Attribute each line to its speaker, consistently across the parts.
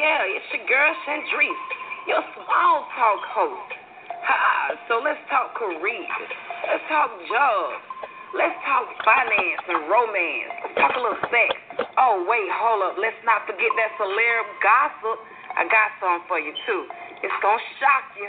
Speaker 1: yeah, it's your girl Chandrice, your small talk host. So let's talk careers. Let's talk jobs. Let's talk finance and romance. Let's talk a little sex. Oh, wait, hold up. Let's not forget that celeb gossip. I got something for you, too. It's going to shock you.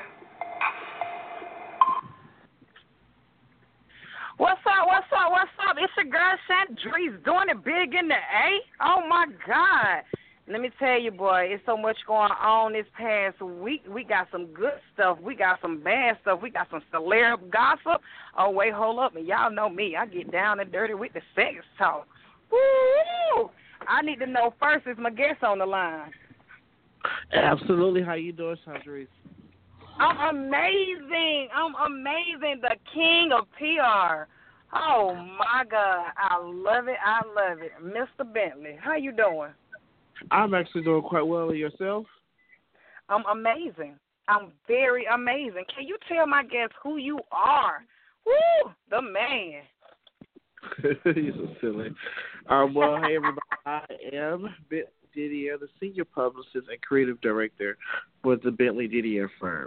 Speaker 2: What's up? What's up? What's up? It's your girl Chandrice doing it big in the A. Oh my God! Let me tell you, boy, it's so much going on this past week. We got some good stuff. We got some bad stuff. We got some celeb gossip. Oh wait, hold up, and y'all know me. I get down and dirty with the sex talk. Woo! I need to know first is my guest on the line.
Speaker 3: Absolutely. How you doing, Chandrice?
Speaker 2: I'm amazing. The king of PR. Oh, my God. I love it. Mr. Bentley, how you doing?
Speaker 3: I'm actually doing quite well. And yourself?
Speaker 2: I'm amazing. I'm very amazing. Can you tell my guests who you are? Woo, the man.
Speaker 3: You're so silly. Well, hey, everybody. I am Bentley Didier, the senior publicist and creative director for the Bentley Didier firm.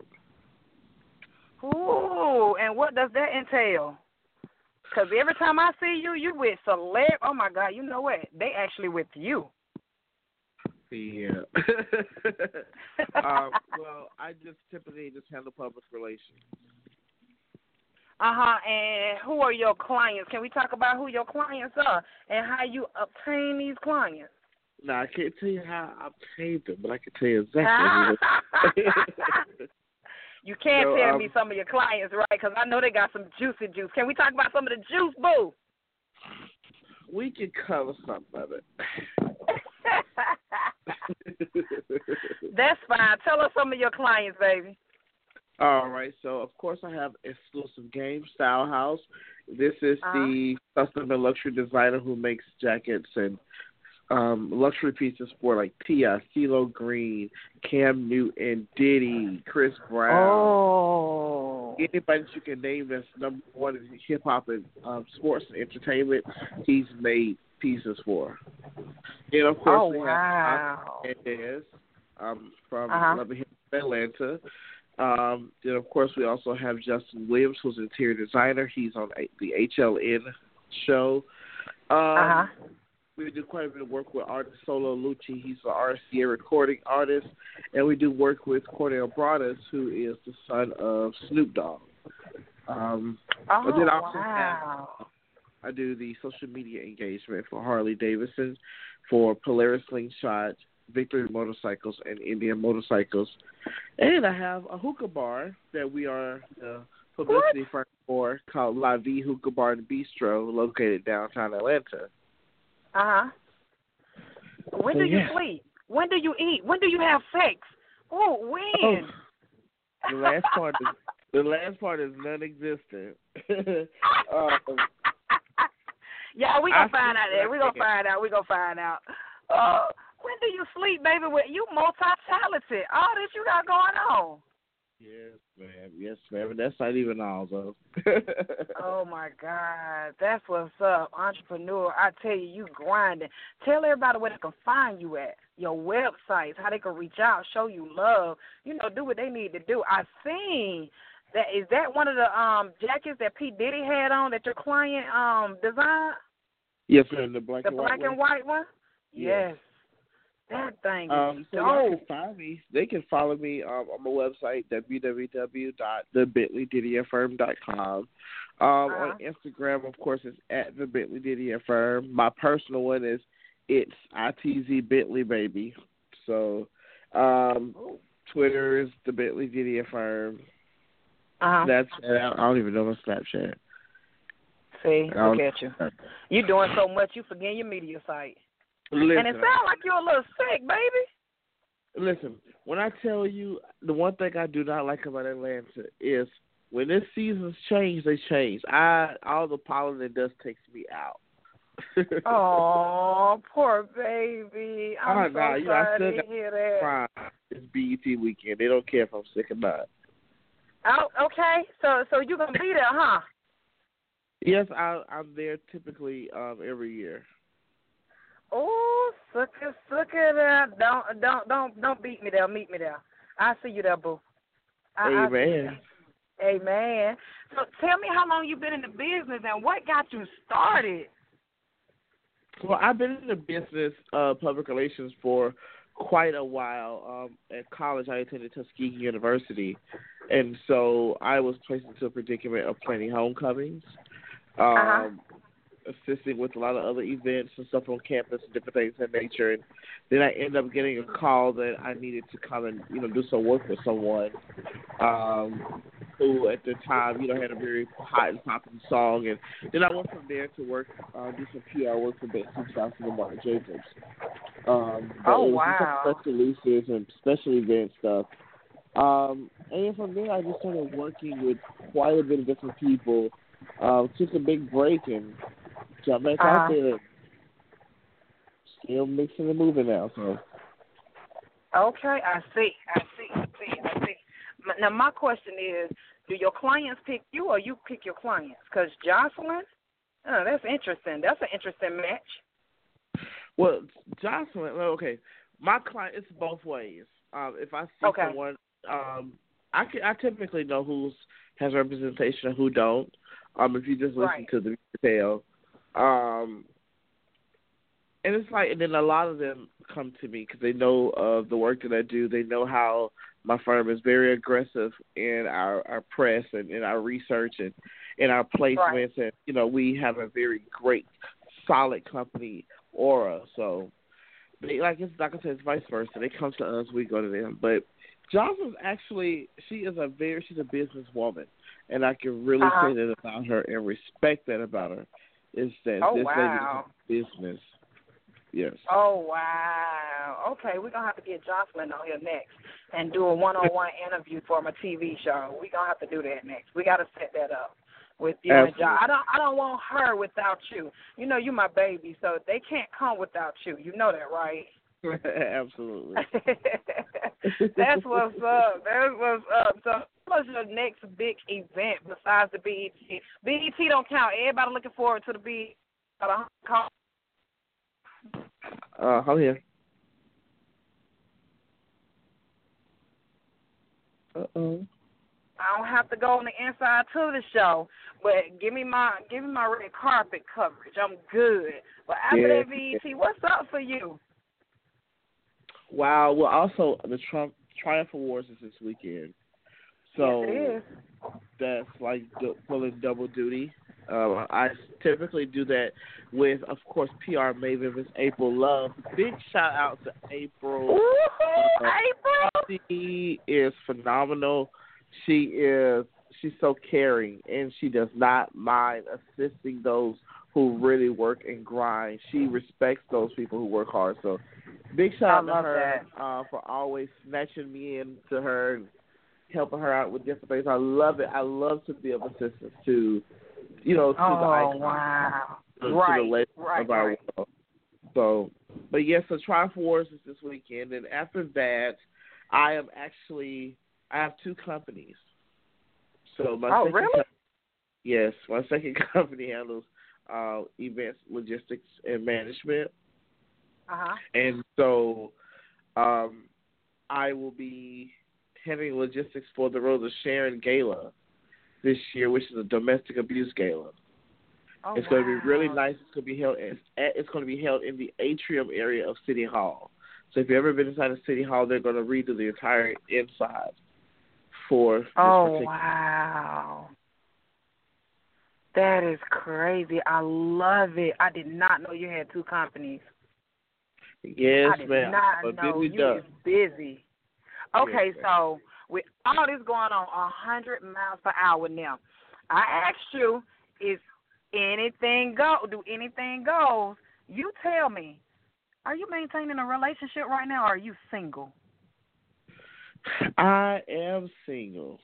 Speaker 2: Ooh, and what does that entail? Because every time I see you, you with celeb. Oh, my God, you know what? They actually with you.
Speaker 3: Yeah. Well, I just typically handle public relations.
Speaker 2: And who are your clients? Can we talk about who your clients are and how you obtain these clients?
Speaker 3: Now, I can't tell you how I obtained them, but I can tell you exactly.
Speaker 2: You can't tell me some of your clients, right? Because I know they got some juicy juice. Can we talk about some of the juice, boo?
Speaker 3: We can cover some of it.
Speaker 2: That's fine. Tell us some of your clients, baby.
Speaker 3: All right. So, of course, I have Exclusive Game Style House. This is the custom and luxury designer who makes jackets and luxury pieces for like T.I., CeeLo Green, Cam Newton, Diddy, Chris Brown. Anybody that you can name that's number one in hip hop and sports and entertainment, he's made pieces for. And of course, we have Hernandez from Loving Hip Atlanta. Then of course we also have Justin Williams, who's an interior designer. He's on the HLN show. We do quite a bit of work with artist Solo Lucci. He's an RCA recording artist. And we do work with Cordell Broadus, who is the son of Snoop Dogg. But then I do the social media engagement for Harley Davidson, for Polaris Slingshot, Victory Motorcycles, and Indian Motorcycles. And I have a hookah bar that we are the publicity firm for called La Vie Hookah Bar and Bistro, located downtown Atlanta.
Speaker 2: When do you sleep? When do you eat? When do you have sex? When?
Speaker 3: The last part is non-existent.
Speaker 2: Yeah, we gonna find out there. We gonna find out. When do you sleep, baby? You multi-talented. All this you got going on.
Speaker 3: Yes, ma'am. And that's not even all, though.
Speaker 2: Oh, my God. That's what's up. Entrepreneur, I tell you, you grinding. Tell everybody where they can find you at, your websites, how they can reach out, show you love, do what they need to do. I seen that. Is that one of the jackets that P. Diddy had on that your client designed?
Speaker 3: Yes, ma'am. The black and
Speaker 2: white one? Yes. That thing is
Speaker 3: so they can follow me on my website, www.thebentleydidierfirm.com. On Instagram, of course, it's at the Bentley Didier Firm. My personal one is ITZ Bentley Baby. So Twitter is the Bentley Didier Firm. That's I don't even know my Snapchat.
Speaker 2: See, look at you. You're doing so much, you forget your media site.
Speaker 3: Listen,
Speaker 2: and it sounds like you're a little sick, baby.
Speaker 3: Listen, when I tell you the one thing I do not like about Atlanta is when this seasons change, they change. All the pollen and dust takes me out.
Speaker 2: Oh, poor baby. I'm so sorry to hear that.
Speaker 3: It's BET weekend. They don't care if I'm sick or not.
Speaker 2: Oh, okay. So you're going to be there, huh?
Speaker 3: Yes, I'm there typically every year.
Speaker 2: Oh, sucker there. Don't beat me there. Meet me there. I see you there, boo. I see you
Speaker 3: Amen.
Speaker 2: there. Amen. So tell me how long you've been in the business and what got you started.
Speaker 3: Well, I've been in the business of public relations for quite a while. At college, I attended Tuskegee University, and so I was placed into a predicament of planning homecomings, assisting with a lot of other events and stuff on campus and different things of that nature. And then I ended up getting a call that I needed to come and, do some work with someone who at the time, had a very hot and popular song. And then I went from there to work, do some PR work for Betsy Johnson and Mark Jacobs.
Speaker 2: Wow.
Speaker 3: Press releases and special event stuff. And then from there, I just started working with quite a bit of different people. Took a big break and jumped back out there. And still mixing and moving now. So.
Speaker 2: Okay, I see. Now, my question is, do your clients pick you or you pick your clients? Because Jocelyn, that's interesting. That's an interesting match.
Speaker 3: Well, Jocelyn, okay, my client, it's both ways. If I see someone, I typically know who has representation and who don't. If you just listen to the detail. And it's like, and then a lot of them come to me because they know of the work that I do. They know how my firm is very aggressive in our press and in our research and in our placements. And, we have a very great, solid company aura. So, like I said, it's vice versa. They come to us, we go to them. But Jocelyn's actually, she's a businesswoman. And I can really say that about her and respect that about her. Is that this lady is business. Yes. Oh,
Speaker 2: wow. Okay, we're going to have to get Jocelyn on here next and do a one-on-one interview for my TV show. We're going to have to do that next. We got to set that up with you and John. I don't want her without you. You my baby, so they can't come without you. You know that, right?
Speaker 3: Absolutely.
Speaker 2: That's what's up. So what's your next big event besides the BET? BET don't count. Everybody looking forward to the BET.
Speaker 3: I'm here. Uh-oh.
Speaker 2: I don't have to go on the inside to the show, but give me my red carpet coverage. I'm good. But after that BET, what's up for you?
Speaker 3: Wow. Well, also the Triumph Awards is this weekend, so
Speaker 2: yes, it is.
Speaker 3: That's like pulling double duty. I typically do that with, of course, PR maven Miss April Love. Big shout out to April.
Speaker 2: April!
Speaker 3: She is phenomenal. She's so caring, and she does not mind assisting those who really work and grind. She respects those people who work hard. So big shout out to her for always snatching me into her and helping her out with different things. I love it. I love to be of assistance to, to the icon.
Speaker 2: Wow.
Speaker 3: To the legend of our world. So, but yes, so Triumph Awards is this weekend, and after that, I have two companies. So my second company handles events, logistics, and management. And so, I will be having logistics for the Rose of Sharon Gala this year, which is a domestic abuse gala. It's going to be really nice. It's going to be held in the atrium area of City Hall. So if you've ever been inside of City Hall, they're going to redo the entire inside for this particular.
Speaker 2: Wow. That is crazy. I love it. I did not know you had two companies.
Speaker 3: Yes,
Speaker 2: I did not know you was busy. Okay, so with all this going on, 100 miles per hour now, I asked you, is anything do anything goes? You tell me, are you maintaining a relationship right now, or are you single?
Speaker 3: I am single.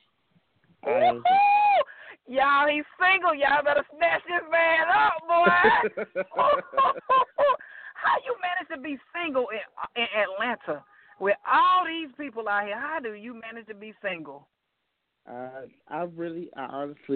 Speaker 2: Y'all, he's single. Y'all better snatch this man up, boy. How you manage to be single in Atlanta with all these people out here? How do you manage to be single?
Speaker 3: I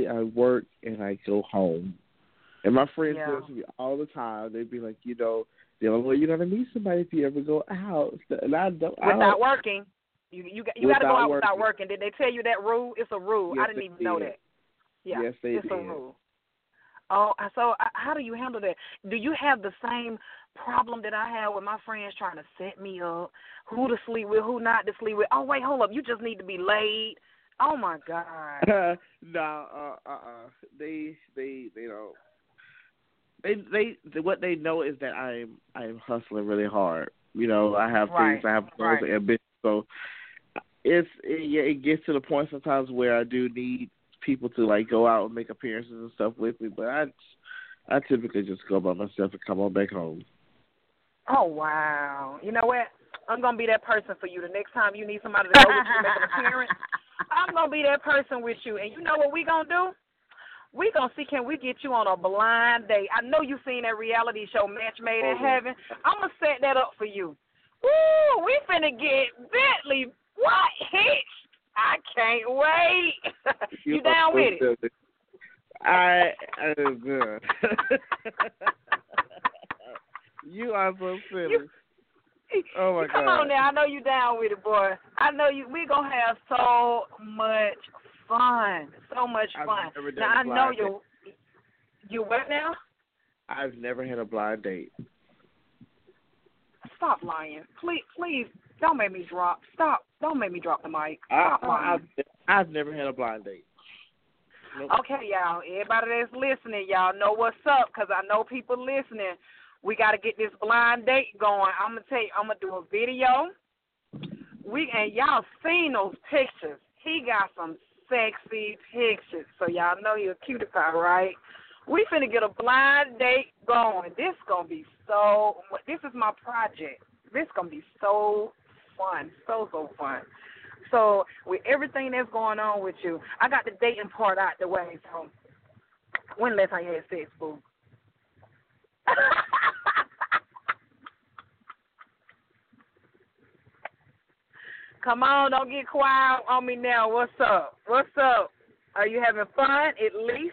Speaker 3: work and I go home. And my friends tell me all the time, they'd be like, The only way you're gonna meet somebody if you ever go out, and I don't
Speaker 2: without working. You got to go out without working. Did they tell you that rule? It's a rule.
Speaker 3: Yes,
Speaker 2: I didn't even know that. Yeah,
Speaker 3: yes, they
Speaker 2: it's
Speaker 3: did.
Speaker 2: a rule. Oh, so how do you handle that? Do you have the same problem that I have with my friends trying to set me up, who to sleep with, who not to sleep with? Oh, wait, hold up. You just need to be laid. Oh, my God.
Speaker 3: No, They don't. They what they know is that I'm hustling really hard. You know, I have things, I have goals and ambitions. So it gets to the point sometimes where I do need people to like go out and make appearances and stuff with me, but I typically just go by myself and come on back home.
Speaker 2: Oh, wow. You know what? I'm going to be that person for you. The next time you need somebody to go with you, make an appearance, I'm going to be that person with you. And you know what we going to do? We going to see, can we get you on a blind date? I know you've seen that reality show, Match Made in Heaven. I'm going to set that up for you. Woo, we finna get Bentley. What? Hitched. I can't wait. You down with it?
Speaker 3: I am good. You are so silly. Oh my God!
Speaker 2: Come on now, I know you down with it, boy. I know you. We gonna have so much fun, so much fun. Now I know you. You what now?
Speaker 3: I've never had a blind date.
Speaker 2: Stop lying, please. Don't make me drop. Stop. Don't make me drop the mic. Stop lying.
Speaker 3: I've never had a blind date. Nope.
Speaker 2: Okay, y'all. Everybody that's listening, y'all know what's up, because I know people listening. We got to get this blind date going. I'm going to tell you, I'm going to do a video. And y'all seen those pictures. He got some sexy pictures. So y'all know you're a cutie pie, right? We finna get a blind date going. This is my project. This going to be so fun, so fun. So with everything that's going on with you, I got the dating part out the way. So when the last time you had sex, boo? Come on, don't get quiet on me now. What's up? Are you having fun at least?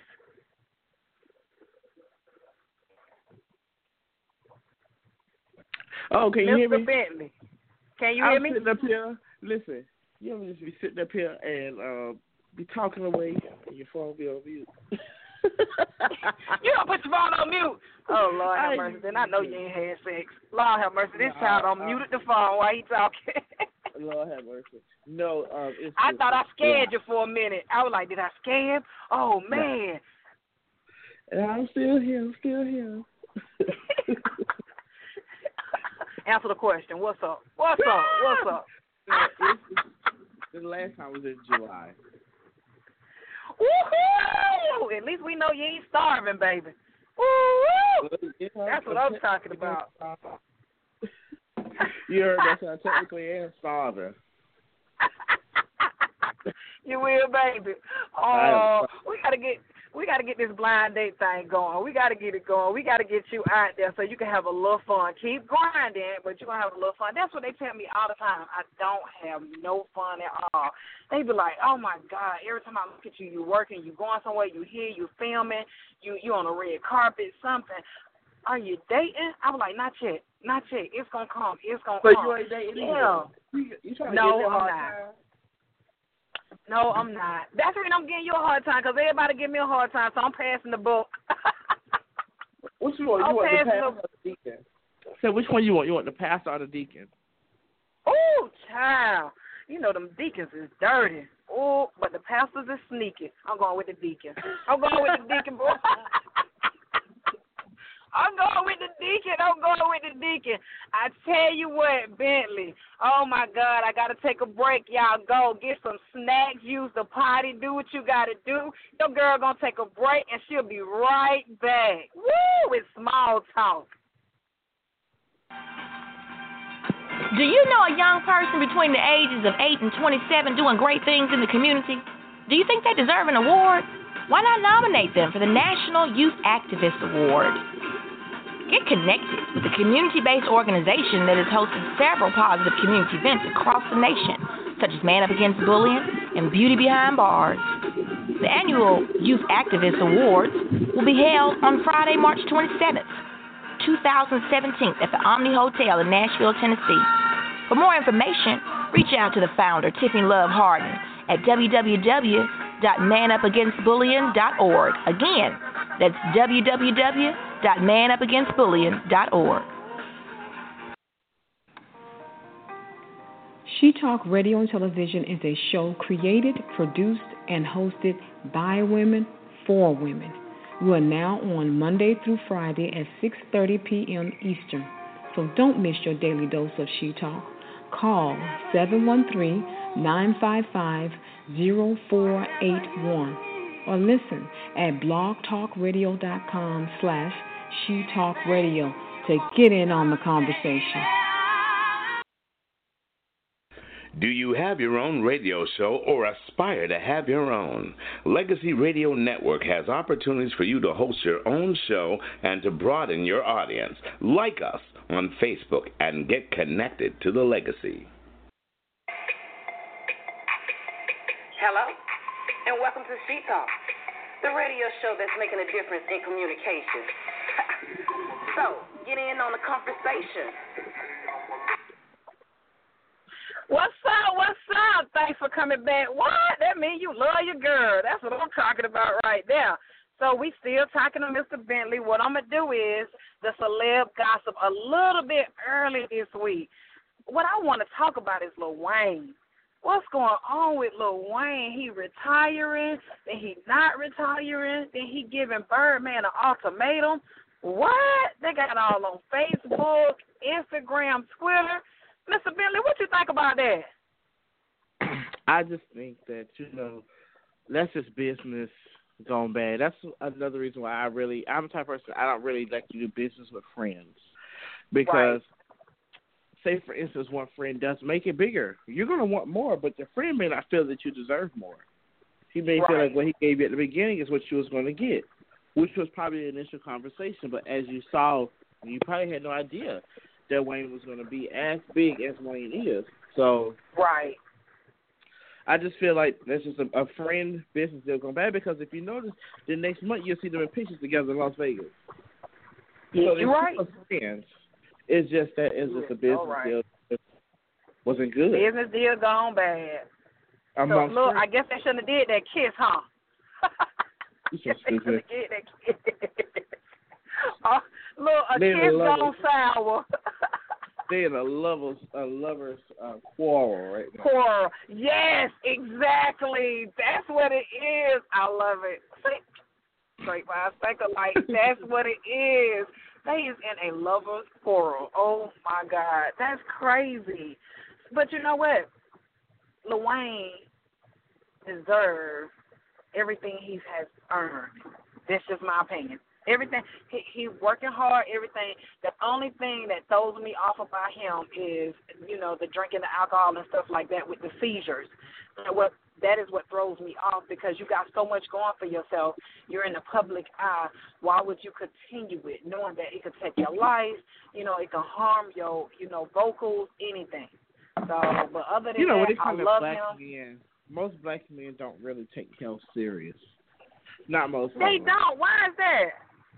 Speaker 3: Oh, can you hear me?
Speaker 2: Mr. Bentley. Can you hear me?
Speaker 3: I'm sitting up here. Listen, you ever just be sitting up here and be talking away and your phone be on mute?
Speaker 2: You don't put your phone on mute. Oh, Lord have mercy. Then I know you ain't had sex. Lord have mercy. This child muted the phone while he talking.
Speaker 3: Lord have mercy. No,
Speaker 2: I thought I scared you for a minute. I was like, did I scare him? Oh, man.
Speaker 3: And I'm still here.
Speaker 2: Answer the question. What's up?
Speaker 3: The last time was in July.
Speaker 2: Woohoo! At least we know you ain't starving, baby. Woo! That's what I'm talking about.
Speaker 3: You heard that? I technically am starving.
Speaker 2: You will, baby. Oh, we gotta get this blind date thing going. We gotta get it going. We gotta get you out there so you can have a little fun. Keep grinding, but you're gonna have a little fun. That's what they tell me all the time. I don't have no fun at all. They be like, oh my God, every time I look at you, you working, you going somewhere, you here, you filming, you on a red carpet, something. Are you dating? I was like, not yet. It's gonna come.
Speaker 3: But you ain't dating
Speaker 2: either.
Speaker 3: You trying to
Speaker 2: no,
Speaker 3: give me a hard
Speaker 2: I'm not.
Speaker 3: time?
Speaker 2: No, I'm not. That's the reason I'm giving you a hard time, because everybody give me a hard time, so I'm passing the book.
Speaker 3: What you want? You want the pastor or the deacon? So which one you want? You want the pastor or the deacon?
Speaker 2: Oh, child. You know them deacons is dirty. Oh, but the pastors is sneaky. I'm going with the deacon. Boy. I'm going with the deacon. I tell you what, Bentley. Oh, my God, I got to take a break. Y'all go get some snacks, use the potty, do what you got to do. Your girl going to take a break, and she'll be right back. Woo, with small talk.
Speaker 4: Do you know a young person between the ages of 8 and 27 doing great things in the community? Do you think they deserve an award? Why not nominate them for the National Youth Activist Award? Get connected with the community-based organization that has hosted several positive community events across the nation, such as Man Up Against Bullying and Beauty Behind Bars. The annual Youth Activist Awards will be held on Friday, March 27th. 2017 at the Omni Hotel in Nashville, Tennessee. For more information, reach out to the founder, Tiffany Love Harden, at www.manupagainstbullying.org. Again, that's www.manupagainstbullying.org.
Speaker 5: She Talk Radio and Television is a show created, produced, and hosted by women for women. We are now on Monday through Friday at 6:30 p.m. Eastern. So don't miss your daily dose of She Talk. Call 713-955-0481 or listen at blogtalkradio.com/SheTalkRadio to get in on the conversation.
Speaker 6: Do you have your own radio show or aspire to have your own? Legacy Radio Network has opportunities for you to host your own show and to broaden your audience. Like us on Facebook and get connected to the Legacy.
Speaker 1: Hello, and welcome to She Talk, the radio show that's making a difference in communication. So, get in on the conversation.
Speaker 2: What's up? What's up? Thanks for coming back. What? That means you love your girl. That's what I'm talking about right there. So we still talking to Mr. Bentley. What I'm going to do is the celeb gossip a little bit early this week. What I want to talk about is Lil Wayne. What's going on with Lil Wayne? He retiring, then he not retiring, then he giving Birdman an ultimatum. What? They got it all on Facebook, Instagram, Twitter. Mr. Bentley, what you think about that?
Speaker 3: I just think that, that's just business gone bad. That's another reason why I'm the type of person, I don't really like to do business with friends. Because, say, for instance, one friend does make it bigger. You're going to want more, but your friend may not feel that you deserve more. He may feel like what he gave you at the beginning is what you was going to get, which was probably the initial conversation. But as you saw, you probably had no idea that Wayne was going to be as big as Wayne is. So I just feel like that's just a friend business deal going bad, because if you notice, the next month you'll see them in pictures together in Las Vegas.
Speaker 2: Yeah,
Speaker 3: so you're right. Friends. It's just that it's just a business deal that wasn't good.
Speaker 2: Business deal gone bad. So, look, I guess they shouldn't have did that kiss, huh?
Speaker 3: You so stupid.
Speaker 2: Look, a kiss gone sour.
Speaker 3: They're in a lover's quarrel right now.
Speaker 2: Quarrel. Yes, exactly. That's what it is. I love it. Straight by a cycle, like that's what it is. They is in a lover's quarrel. Oh my God, that's crazy. But you know what? Lil Wayne deserves everything he has earned. That's just my opinion. Everything, he's working hard, everything. The only thing that throws me off about him is, the drinking, the alcohol and stuff like that with the seizures. That is what throws me off, because you got so much going for yourself. You're in the public eye. Why would you continue it, knowing that it could take your life, it can harm your, vocals, anything. So, but other than that, I love him.
Speaker 3: Most black men don't really take health serious. Not most.
Speaker 2: They don't. Why is that?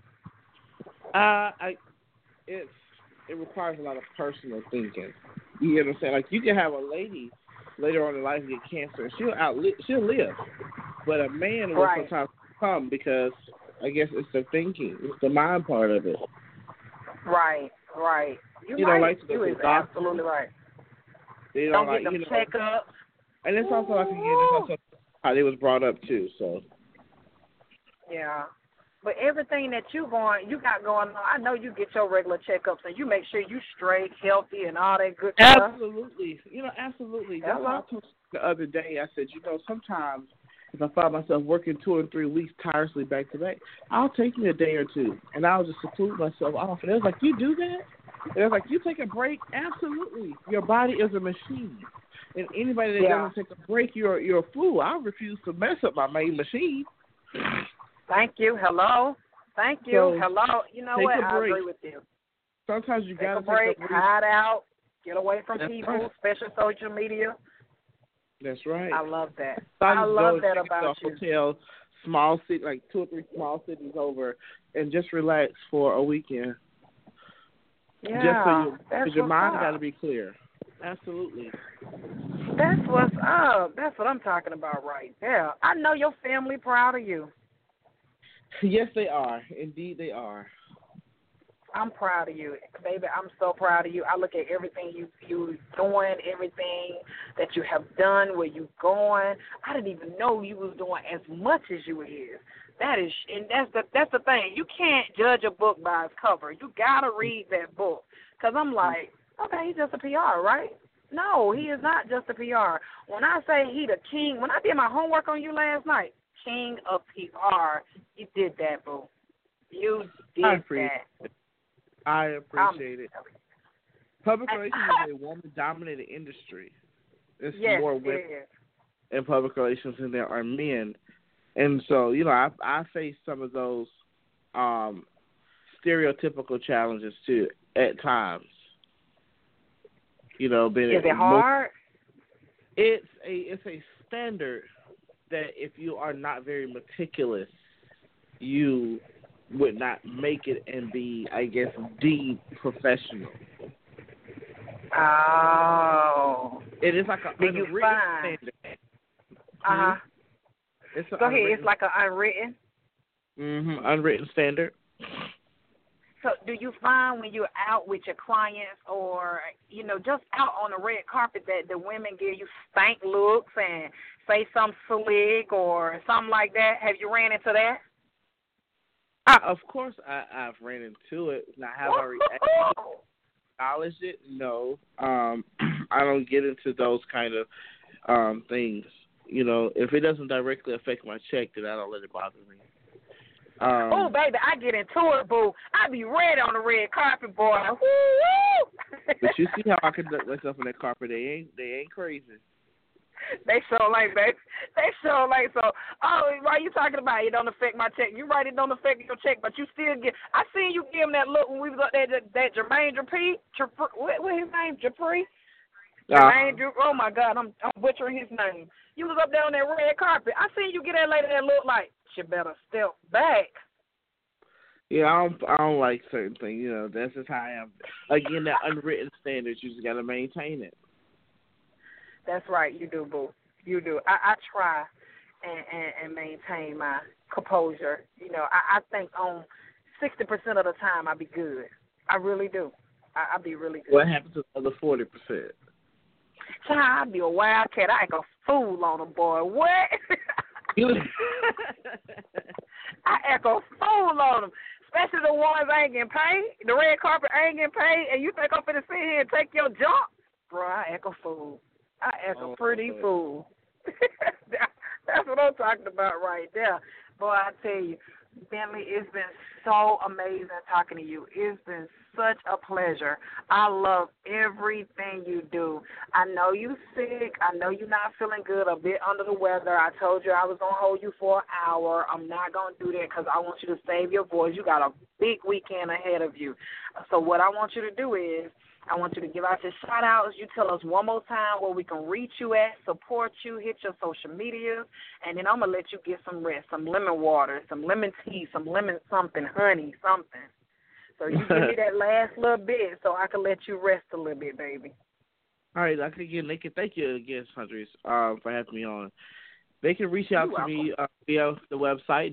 Speaker 3: It requires a lot of personal thinking. You know what I'm saying? Like, you can have a lady later on in life get cancer, she'll live. But a man will sometimes come, because I guess it's the thinking, it's the mind part of it.
Speaker 2: Right.
Speaker 3: You don't like to go to the doctor.
Speaker 2: Absolutely right.
Speaker 3: They
Speaker 2: don't get them checkups.
Speaker 3: And it's also how they was brought up too. So. Yeah.
Speaker 2: But everything that you got going on, I know you get your regular checkups and you make sure you straight, healthy, and all that good stuff.
Speaker 3: Absolutely. Absolutely. That's what I told you the other day. I said, sometimes if I find myself working 2 or 3 weeks tirelessly back to back, I'll take me a day or two, and I'll just seclude myself off. And it was like, you do that? And it was like, you take a break? Absolutely. Your body is a machine. And anybody that doesn't take a break, you're a fool. I refuse to mess up my main machine.
Speaker 2: Thank you. Hello. Thank you.
Speaker 3: So,
Speaker 2: hello. You know what? I agree with you.
Speaker 3: Sometimes you got to
Speaker 2: take a break, hide out, get away from
Speaker 3: That's
Speaker 2: people,
Speaker 3: right.
Speaker 2: especially social media.
Speaker 3: That's right.
Speaker 2: I love that. I love that about you.
Speaker 3: Hotel, small city, like 2 or 3 small cities over, and just relax for a weekend.
Speaker 2: Yeah,
Speaker 3: just so your mind got to be clear. Absolutely.
Speaker 2: That's what's up. That's what I'm talking about right there. I know your family proud of you.
Speaker 3: Yes, they are. Indeed, they are.
Speaker 2: I'm proud of you, baby. I'm so proud of you. I look at everything you doing, everything that you have done, where you going. I didn't even know you was doing as much as you is. That's the thing. You can't judge a book by its cover. You gotta read that book. Cause I'm like, okay, he's just a PR, right? No, he is not just a PR. When I say he the king, when I did my homework on you last night, king of PR, you did that, boo. You did that.
Speaker 3: I appreciate it. Public relations is a woman-dominated industry. There's more women in public relations than there are men. And so, I face some of those stereotypical challenges, too, at times. Is
Speaker 2: it hard?
Speaker 3: It's a standard that if you are not very meticulous, you would not make it and be, I guess, deemed professional.
Speaker 2: Oh.
Speaker 3: It is like an unwritten standard.
Speaker 2: Uh-huh. Go ahead. It's like an unwritten?
Speaker 3: Unwritten standard.
Speaker 2: So do you find when you're out with your clients or, just out on the red carpet that the women give you stank looks and say something slick or something like that? Have you ran into that?
Speaker 3: Of course, I've ran into it. Now, have I acknowledged it? No. I don't get into those kind of things. If it doesn't directly affect my check, then I don't let it bother me.
Speaker 2: Oh, baby, I get into it, boo. I be red on the red carpet, boy. Woo!
Speaker 3: But you see how I conduct myself on that carpet? They ain't crazy.
Speaker 2: They so like, baby. They so like, so, why you talking about it don't affect my check? You right, it don't affect your check, but you still get, I seen you give him that look when we was up there, that Jermaine Dupri, what his name, Dupri? Jermaine Dupri, oh my God, I'm butchering his name. You was up there on that red carpet. I seen you get that lady that look like, she better step back.
Speaker 3: Yeah, I don't like certain things, that's just how I am. Again, that unwritten standards, you just got to maintain it.
Speaker 2: That's right, you do, boo. You do. I try and maintain my composure. I think on 60% of the time I be good. I really do. I be really good.
Speaker 3: What happens to the other 40%?
Speaker 2: I be a wildcat. I act a fool on them, boy. What? I act a fool on them. Especially the ones I ain't getting paid. The red carpet I ain't getting paid, and you think I'm finna sit here and take your jump? Bro, I act a fool. I act a pretty fool. That's what I'm talking about right there. Boy, I tell you, Bentley, it's been so amazing talking to you. It's been such a pleasure. I love everything you do. I know you sick. I know you're not feeling good, a bit under the weather. I told you I was going to hold you for an hour. I'm not going to do that because I want you to save your voice. You got a big weekend ahead of you. So what I want you to do is I want you to give out your shout-outs. You tell us one more time where we can reach you at, support you, hit your social media, and then I'm going to let you get some rest, some lemon water, some lemon tea, some lemon something, honey, something. So you give me that last little bit so I can let you rest a little bit, baby.
Speaker 3: All right. Thank you again, Sundries, for having me on. They can reach out to me via the website,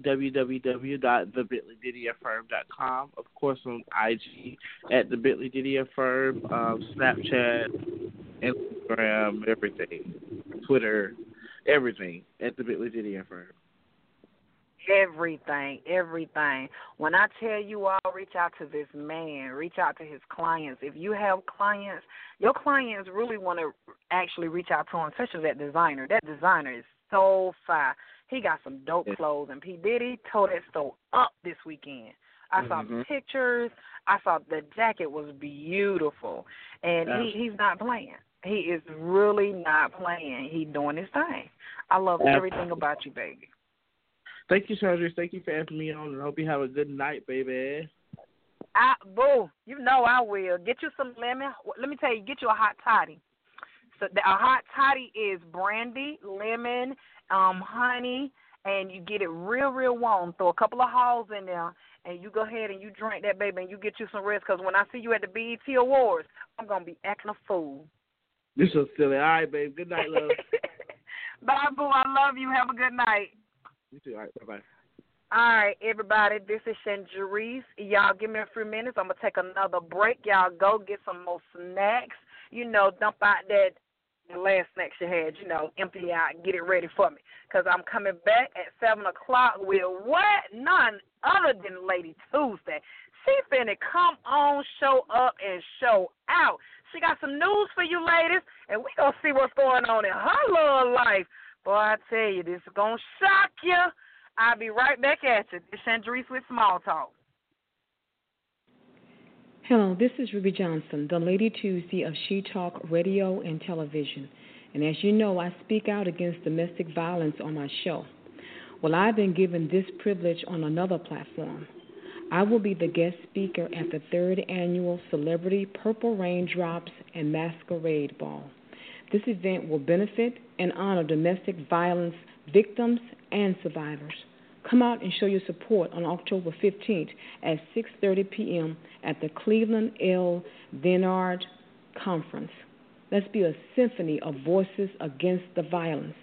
Speaker 3: www.thebentleydidiafirm.com. Of course, on IG at the Bentley Didia Firm, Snapchat, Instagram, everything, Twitter, everything at the Bentley Didia Firm.
Speaker 2: Everything. When I tell you all, reach out to this man, reach out to his clients. If you have clients, your clients really want to actually reach out to him, especially that designer. That designer is so fire. He got some dope clothes, and P. Diddy tore that store up this weekend. I saw the pictures. I saw the jacket was beautiful, and he's not playing. He is really not playing. He's doing his thing. I love everything about you, baby.
Speaker 3: Thank you, Sandra. Thank you for having me on, and I hope you have a good night, baby.
Speaker 2: Boo, you know I will. Get you some lemon. Let me tell you, get you a hot toddy. So a hot toddy is brandy, lemon, honey, and you get it real, real warm. Throw a couple of holes in there, and you go ahead and you drink that, baby, and you get you some rest. Because when I see you at the BET Awards, I'm going to be acting a fool.
Speaker 3: You're so silly. All right, babe. Good night, love.
Speaker 2: Bye, boo. I love you. Have a good night.
Speaker 3: You too. All right. Bye-bye.
Speaker 2: All right, everybody, this is Chandrice. Y'all give me a few minutes. I'm going to take another break. Y'all go get some more snacks. You know, dump out that last snacks you had, you know, empty out and get it ready for me. Because I'm coming back at 7 o'clock with what? None other than Lady Tuesday. She finna come on, show up, and show out. She got some news for you ladies, and we going to see what's going on in her little life. Boy, I tell you, this is going to shock you. I'll be right back at you. This is Chandrice with Small Talk.
Speaker 5: Hello, this is Ruby Johnson, the Lady Tuesday of She Talk Radio and Television. And as you know, I speak out against domestic violence on my show. Well, I've been given this privilege on another platform. I will be the guest speaker at the 3rd Annual Celebrity Purple Raindrops and Masquerade Ball. This event will benefit and honor domestic violence victims and survivors. Come out and show your support on October 15th at 6:30 p.m. at the Cleveland L. Vineyard Conference. Let's be a symphony of voices against the violence.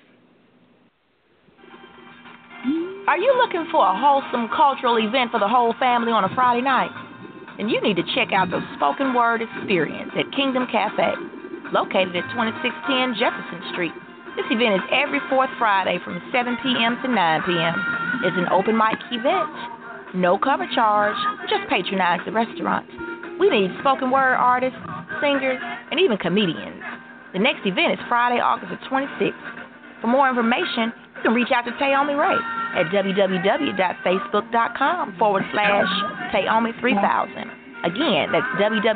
Speaker 4: Are you looking for a wholesome cultural event for the whole family on a Friday night? Then you need to check out the Spoken Word Experience at Kingdom Cafe, located at 2610 Jefferson Street. This event is every 4th Friday from 7 p.m. to 9 p.m. It's an open mic event. No cover charge. Just patronize the restaurant. We need spoken word artists, singers, and even comedians. The next event is Friday, August the 26th. For more information, you can reach out to Taomi Ray at www.facebook.com/Taomi3000. Again, that's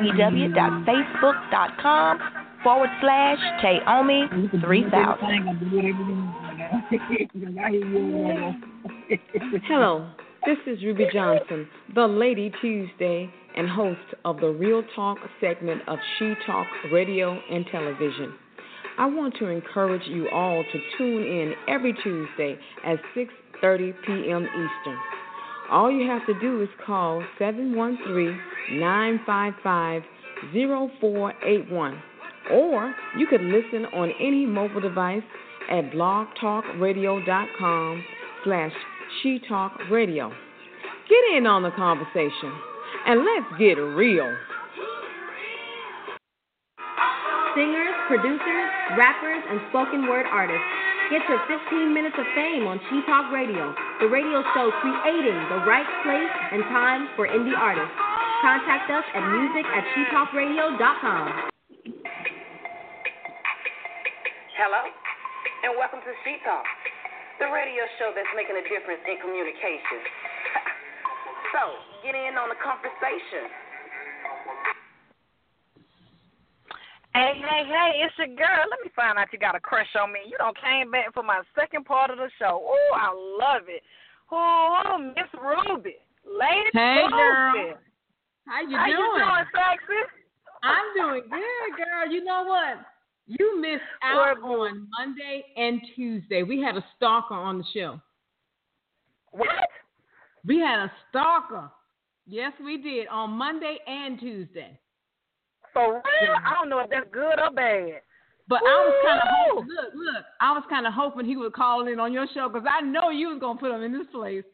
Speaker 5: www.facebook.com/Taomi3000. Hello, this is Ruby Johnson, the Lady Tuesday and host of the Real Talk segment of She Talk Radio and Television. I want to encourage you all to tune in every Tuesday at 6:30 p.m. Eastern. All you have to do is call 713-955-0481, or you could listen on any mobile device at blogtalkradio.com/SheTalkRadio. Get in on the conversation, and let's get real.
Speaker 7: Singers, producers, rappers, and spoken word artists. Get your 15 minutes of fame on She Talk Radio, the radio show creating the right place and time for indie artists. Contact us at music@shetalkradio.com.
Speaker 1: Hello, and welcome to She Talk, the radio show that's making a difference in communication. So, get in on the conversation.
Speaker 2: Hey, it's your girl. Let me find out you got a crush on me. You done came back for my second part of the show. Oh, I love it. Oh, Miss Ruby. Lady
Speaker 5: Hey,
Speaker 2: Tuesday.
Speaker 5: girl. How you doing?
Speaker 2: You doing, sexy?
Speaker 5: I'm doing good, girl. You know what? You missed out on Monday and Tuesday. We had a stalker on the show.
Speaker 2: What?
Speaker 5: We had a stalker. Yes, we did, on Monday and Tuesday.
Speaker 2: For real? I don't know if that's good or bad.
Speaker 5: But I was kind of hoping, look, I was kind of hoping he would call in on your show because I know you was going to put him in this place.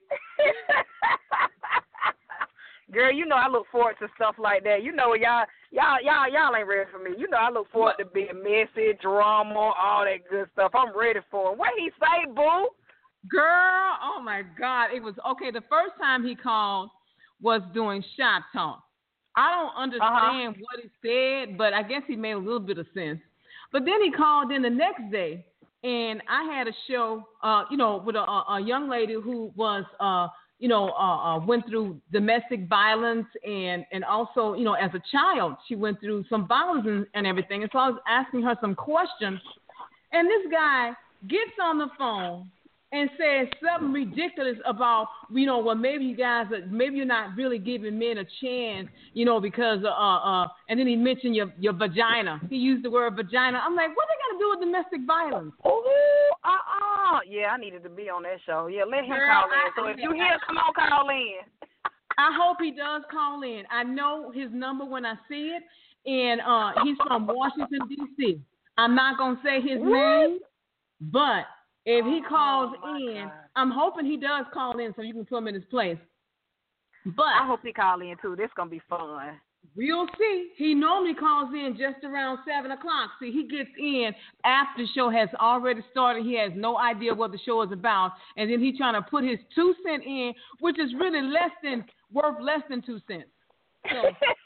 Speaker 2: Girl, you know I look forward to stuff like that. You know y'all ain't ready for me. You know I look forward to being messy, drama, all that good stuff. I'm ready for him. What he say, boo?
Speaker 5: Girl, oh my God. It was, okay, the first time he called was doing shop talk. I don't understand what he said, but I guess he made a little bit of sense. But then he called in the next day, and I had a show, with a young lady who was, went through domestic violence and also, as a child, she went through some violence and everything. And so I was asking her some questions, and this guy gets on the phone and says something ridiculous about, maybe you guys, maybe you're not really giving men a chance, because, and then he mentioned your vagina. He used the word vagina. I'm like, what they got to do with domestic violence?
Speaker 2: Oh, Oh, yeah, I needed to be on that show. Yeah, let him call in. So if you hear, come on, call in.
Speaker 5: I hope he does call in. I know his number when I see it, and he's from Washington, D.C. I'm not going to say his name, but if he calls in, God. I'm hoping he does call in so you can put him in his place. But
Speaker 2: I hope he call in, too. This is going to be fun.
Speaker 5: We'll see. He normally calls in just around 7 o'clock. See, he gets in after the show has already started. He has no idea what the show is about. And then he's trying to put his 2 cents in, which is really worth less than 2 cents. So,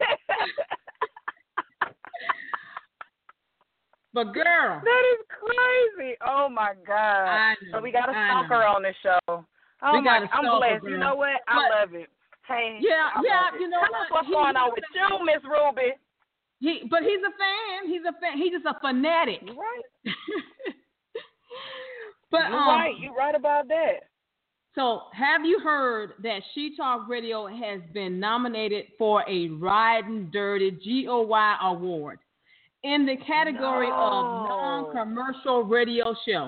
Speaker 5: but girl,
Speaker 2: that is crazy. Oh my God. So we got a stalker on the show. Oh I'm blessed. Girl. You know what? I love it. Hey,
Speaker 5: yeah. You know
Speaker 2: what's going on with you, Miss Ruby?
Speaker 5: But he's a fan. He's just a fanatic.
Speaker 2: Right.
Speaker 5: But
Speaker 2: You're right about that.
Speaker 5: So, have you heard that She Talk Radio has been nominated for a Riding Dirty GOY award in the category of non-commercial radio show?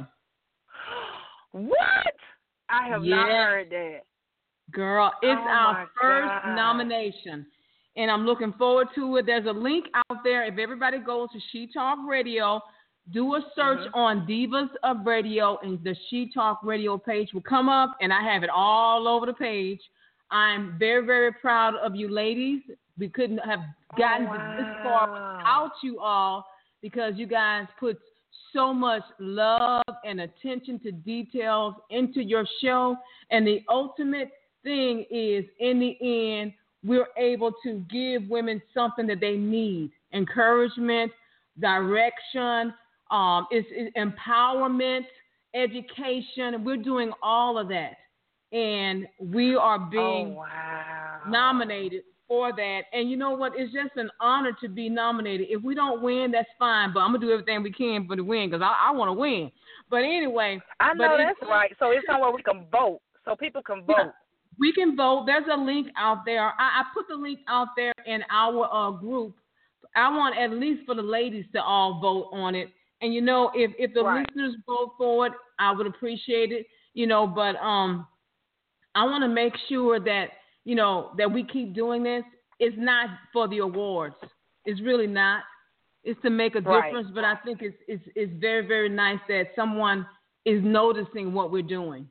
Speaker 2: What? I have not heard that.
Speaker 5: Girl, it's our first nomination, and I'm looking forward to it. There's a link out there. If everybody goes to She Talk Radio, do a search on Divas of Radio, and the She Talk Radio page will come up, and I have it all over the page. I'm very, very proud of you ladies. We couldn't have gotten this far without you all because you guys put so much love and attention to details into your show, and the ultimate thing is, in the end, we're able to give women something that they need: encouragement, direction, it's empowerment, education. We're doing all of that, and we are being nominated for that. And you know what? It's just an honor to be nominated. If we don't win, that's fine, but I'm gonna do everything we can for the win because I want to win. But anyway,
Speaker 2: I know that's right. So it's somewhere we can vote, so people can vote.
Speaker 5: Yeah. We can vote. There's a link out there. I put the link out there in our group. I want at least for the ladies to all vote on it. And, you know, if the listeners vote for it, I would appreciate it, you know. But I want to make sure that, you know, that we keep doing this. It's not for the awards. It's really not. It's to make a difference. But I think it's very, very nice that someone is noticing what we're doing.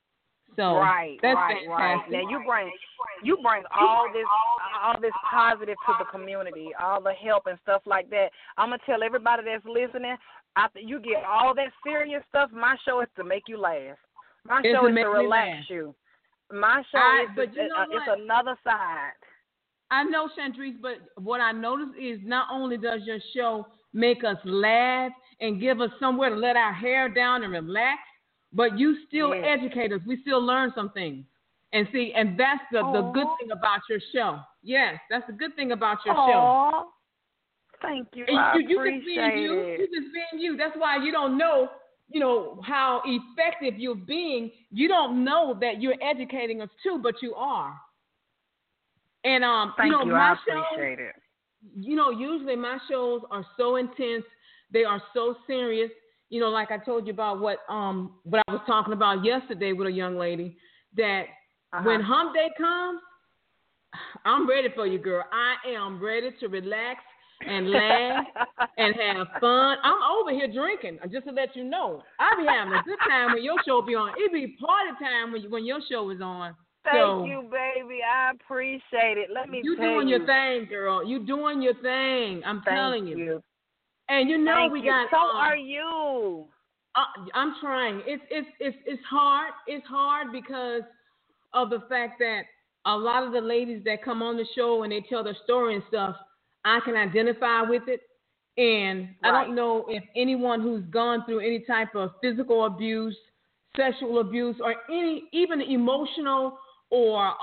Speaker 5: So that's fantastic.
Speaker 2: Now you bring all this positive to the community, all the help and stuff like that. I'm gonna tell everybody that's listening, after you get all that serious stuff, my show is to make you laugh. My show is to relax you. My show is it's another side.
Speaker 5: I know, Chantrice, but what I noticed is not only does your show make us laugh and give us somewhere to let our hair down and relax, but you still educate us. We still learn some things. And see, and that's the good thing about your show. Yes, that's the good thing about your show.
Speaker 2: Thank you.
Speaker 5: And you
Speaker 2: appreciate
Speaker 5: just being you. You just being you. That's why you don't know, how effective you're being. You don't know that you're educating us too, but you are. And
Speaker 2: Thank you.
Speaker 5: my
Speaker 2: appreciate
Speaker 5: shows, it. Usually my shows are so intense. They are so serious. Like I told you about what I was talking about yesterday with a young lady, that when hump day comes, I'm ready for you, girl. I am ready to relax and laugh and have fun. I'm over here drinking, just to let you know. I be having a good time when your show be on. It be party time when your show is on.
Speaker 2: Thank you, baby. I appreciate it. Let me tell you.
Speaker 5: You doing your thing, girl. You doing your thing. I'm telling you. And we got.
Speaker 2: So are you?
Speaker 5: I'm trying. It's hard. It's hard because of the fact that a lot of the ladies that come on the show and they tell their story and stuff, I can identify with it. And I don't know if anyone who's gone through any type of physical abuse, sexual abuse, or even emotional or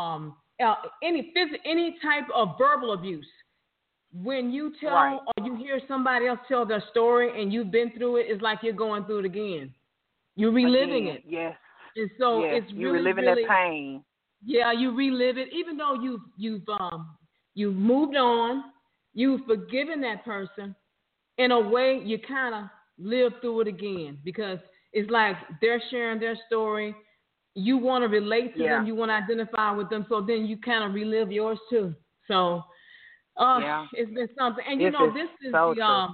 Speaker 5: any type of verbal abuse. When you tell or you hear somebody else tell their story and you've been through it, it's like you're going through it again. You're reliving it.
Speaker 2: Yes.
Speaker 5: And so it's
Speaker 2: you're
Speaker 5: really,
Speaker 2: reliving
Speaker 5: really,
Speaker 2: that pain.
Speaker 5: Yeah, you relive it, even though you've moved on, you've forgiven that person. In a way, you kind of live through it again because it's like they're sharing their story. You want to relate to them. You want to identify with them. So then you kind of relive yours too. So it's been something. And this is so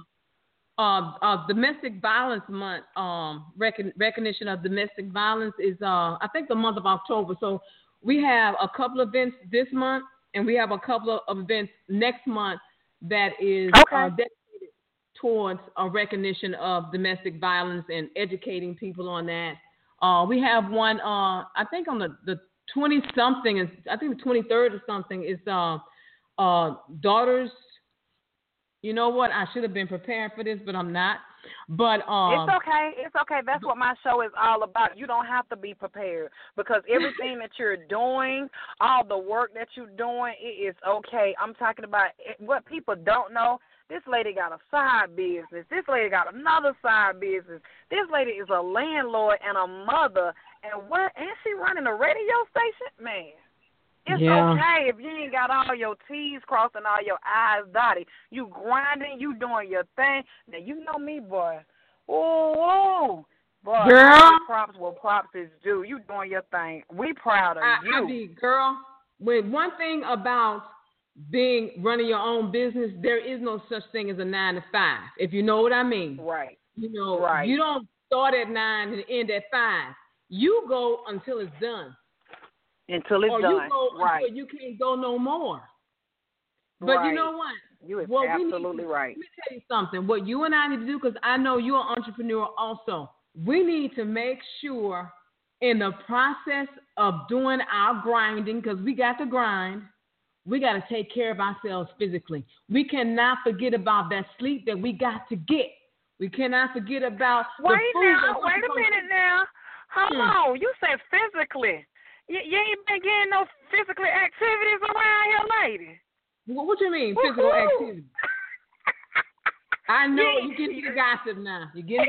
Speaker 5: the domestic violence month. Recognition of domestic violence is I think the month of October. So we have a couple of events this month, and we have a couple of events next month that is dedicated towards a recognition of domestic violence and educating people on that. We have one, I think on the 20-something, I think the 23rd or something is daughters. You know what? I should have been prepared for this, but I'm not. But
Speaker 2: it's okay. It's okay. That's what my show is all about. You don't have to be prepared because everything that you're doing, all the work that you're doing, it is okay. I'm talking about what people don't know. This lady got a side business. This lady got another side business. This lady is a landlord and a mother. And she running a radio station? Man, it's okay if you ain't got all your T's crossed and all your I's dotted. You grinding, you doing your thing. Now, you know me, boy. Ooh. Boy,
Speaker 5: girl.
Speaker 2: Props where props is due. You doing your thing. We proud of you.
Speaker 5: I mean, girl, one thing about running your own business, there is no such thing as a 9 to 5, if you know what I mean.
Speaker 2: Right.
Speaker 5: You know, you don't start at 9 and end at 5. You go until it's done.
Speaker 2: Until it's done.
Speaker 5: You go until you can't go no more. But you know what?
Speaker 2: You are absolutely right.
Speaker 5: Let me tell you something. What you and I need to do, because I know you're an entrepreneur also, we need to make sure in the process of doing our grinding, because we got to grind, we got to take care of ourselves physically. We cannot forget about that sleep that we got to get. We cannot forget about
Speaker 2: Wait a minute now. Hold on. You said physically. You ain't been getting no physical activities around here, lady.
Speaker 5: What you mean, physical activity? I know you're getting to the gossip now.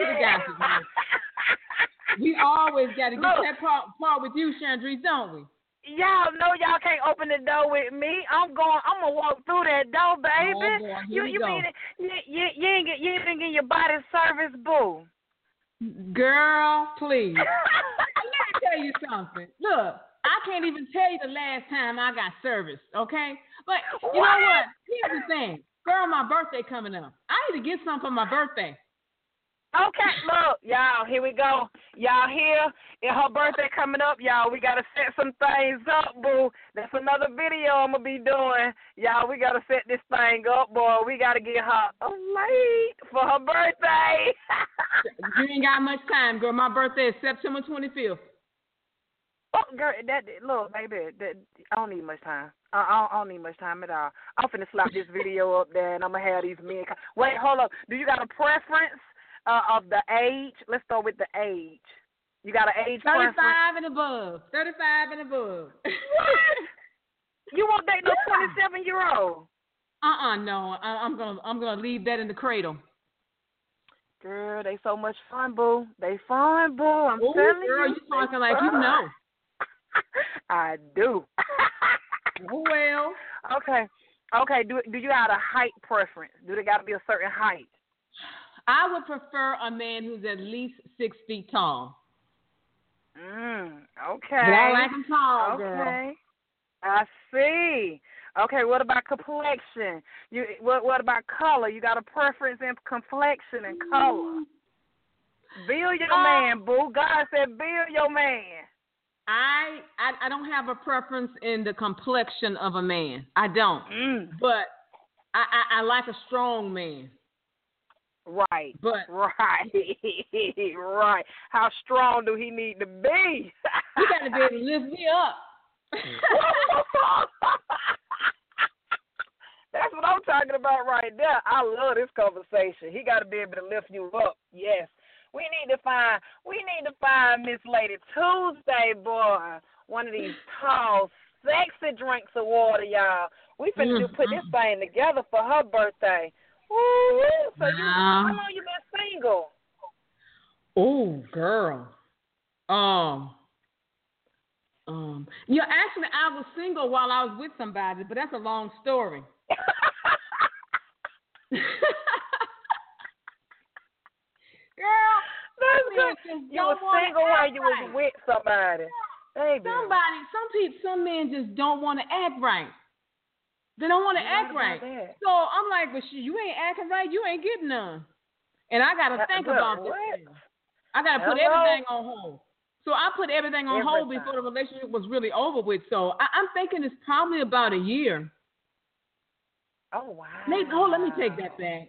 Speaker 5: We always got to get that part with you, Chandrice, don't we?
Speaker 2: Y'all know y'all can't open the door with me. I'm gonna walk through that door, baby.
Speaker 5: Oh, boy, you
Speaker 2: ain't been getting your body service, boo.
Speaker 5: Girl, please. Let me tell you something. Look, I can't even tell you the last time I got service, okay? But you know what? Here's the thing. Girl, my birthday coming up. I need to get something for my birthday.
Speaker 2: Okay, look, y'all, here we go. Y'all here, her birthday coming up, y'all. We got to set some things up, boo. That's another video I'm going to be doing. Y'all, we got to set this thing up, boy. We got to get her a late for her birthday.
Speaker 5: You ain't got much time, girl. My birthday is September 25th.
Speaker 2: Oh, girl, look, baby, I don't need much time. I don't need much time at all. I'm finna slap this video up there, and I'm going to have these men. Wait, hold up. Do you got a preference of the age? Let's start with the age. You got an age
Speaker 5: 35
Speaker 2: preference?
Speaker 5: 35 and above. 35 and above.
Speaker 2: What? You won't date no 27-year-old?
Speaker 5: No. I'm gonna leave that in the cradle.
Speaker 2: Girl, they so much fun, boo. They fun, boo. I'm telling you.
Speaker 5: Girl, you talking like you know.
Speaker 2: I do.
Speaker 5: Well.
Speaker 2: Okay. Do you have a height preference? Do they got to be a certain height?
Speaker 5: I would prefer a man who's at least 6 feet tall.
Speaker 2: Okay.
Speaker 5: But I like him tall, girl.
Speaker 2: Okay. I see. Okay, what about complexion? What about color? You got a preference in complexion and color? Build your man, boo. God said build your man.
Speaker 5: I don't have a preference in the complexion of a man. I don't. But I like a strong man.
Speaker 2: Right.
Speaker 5: But
Speaker 2: right. How strong do he need to be?
Speaker 5: He got to be able to lift me up.
Speaker 2: That's what I'm talking about right there. I love this conversation. He got to be able to lift you up. Yes. We need to find Miss Lady Tuesday, boy. One of these tall, sexy drinks of water, y'all. We finna put this thing together for her birthday. Woo! So how long you been single?
Speaker 5: Oh, girl. Actually, I was single while I was with somebody, but that's a long story. Girl,
Speaker 2: that's
Speaker 5: men just
Speaker 1: You was single while you was with somebody. Baby.
Speaker 5: Some men just don't want to act right. They don't want to act right. So I'm like, but you ain't acting right. You ain't getting none. And I got to think about this. I got to put everything on hold. So I put everything on hold before the relationship was really over with. So I'm thinking it's probably about a year.
Speaker 1: Oh, wow.
Speaker 5: Let me take that back.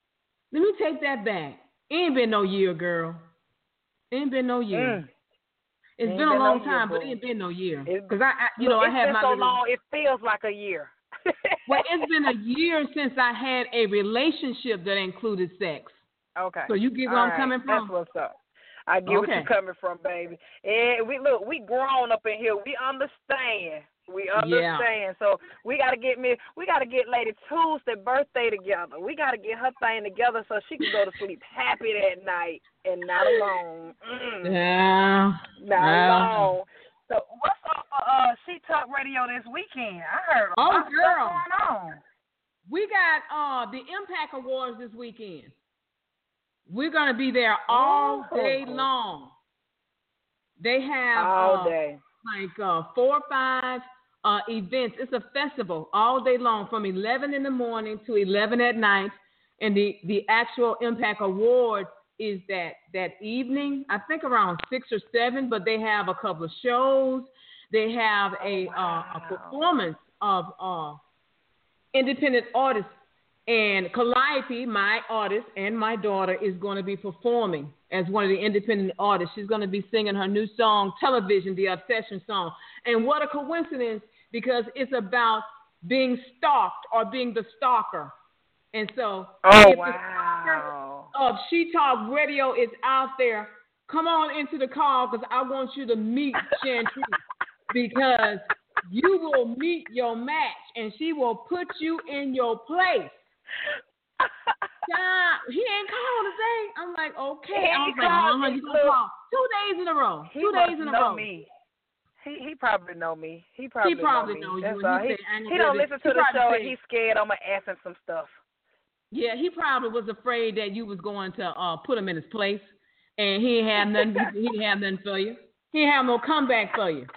Speaker 5: It ain't been no year, girl. It ain't been no year. It's been a long time, but it ain't been no year. Because I have my
Speaker 1: so long, it feels like a year.
Speaker 5: Well, it's been a year since I had a relationship that included sex.
Speaker 1: Okay.
Speaker 5: So you get where I'm coming from?
Speaker 1: That's what's up. I get what you're coming from, baby. And we grown up in here. We understand.
Speaker 5: Yeah.
Speaker 1: So we gotta get Lady Tuesday birthday together. We gotta get her thing together so she can go to sleep happy that night and not alone.
Speaker 5: Yeah.
Speaker 1: Not alone. So what's up for She Talk Radio this weekend? I heard a lot of stuff going on.
Speaker 5: We got the Impact Awards this weekend. We're gonna be there all day long. They have
Speaker 1: all day.
Speaker 5: Like 4 or 5 events. It's a festival all day long from 11 in the morning to 11 at night. And the actual Impact Award is that evening, I think around 6 or 7, but they have a couple of shows. They have a performance of independent artists. And Calliope, my artist, and my daughter is going to be performing as one of the independent artists. She's going to be singing her new song, Television, the Obsession song. And what a coincidence, because it's about being stalked or being the stalker. And so if the stalker of She Talk Radio is out there, come on into the call because I want you to meet Chantrice because you will meet your match and she will put you in your place. He ain't called today. I'm like, okay. I was like, Mama, you gonna call 2 days in a row. 2 days in a row.
Speaker 1: Me. He probably know me. He
Speaker 5: probably
Speaker 1: know
Speaker 5: you.
Speaker 1: That's all. He don't listen to the show and he's scared I'm gonna ask him some stuff.
Speaker 5: Yeah, he probably was afraid that you was going to put him in his place, and he didn't have nothing. He didn't have nothing for you. He didn't have no comeback for you.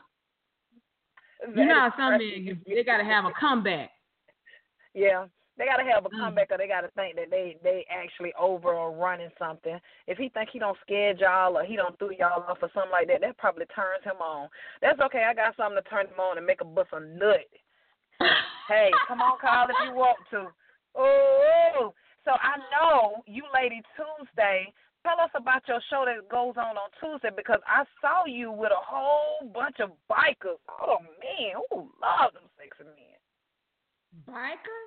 Speaker 5: You know how some men they gotta have a comeback.
Speaker 1: Yeah. They got to have a comeback or they got to think that they actually over or running something. If he think he don't scared y'all or he don't throw y'all off or something like that, that probably turns him on. That's okay. I got something to turn him on and make a bust a nut. Hey, come on, call if you want to. Oh, so I know you, Lady Tuesday. Tell us about your show that goes on Tuesday because I saw you with a whole bunch of bikers. Oh, man. Who love them sexy men?
Speaker 5: Bikers?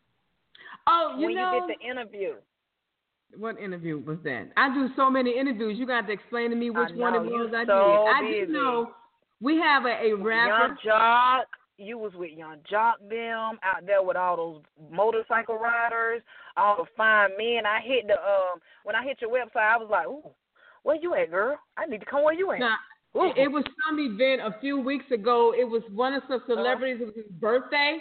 Speaker 5: Oh, you know.
Speaker 1: You did the interview.
Speaker 5: What interview was that? I do so many interviews. You got to explain to me which one it was I did. I did know we have a rapper.
Speaker 1: Young Jock. You was with Young Jock them out there with all those motorcycle riders, all the fine men. I hit when I hit your website, I was like, ooh, where you at, girl? I need to come where you at.
Speaker 5: Now, it was some event a few weeks ago. It was one of the celebrities. It was his birthday.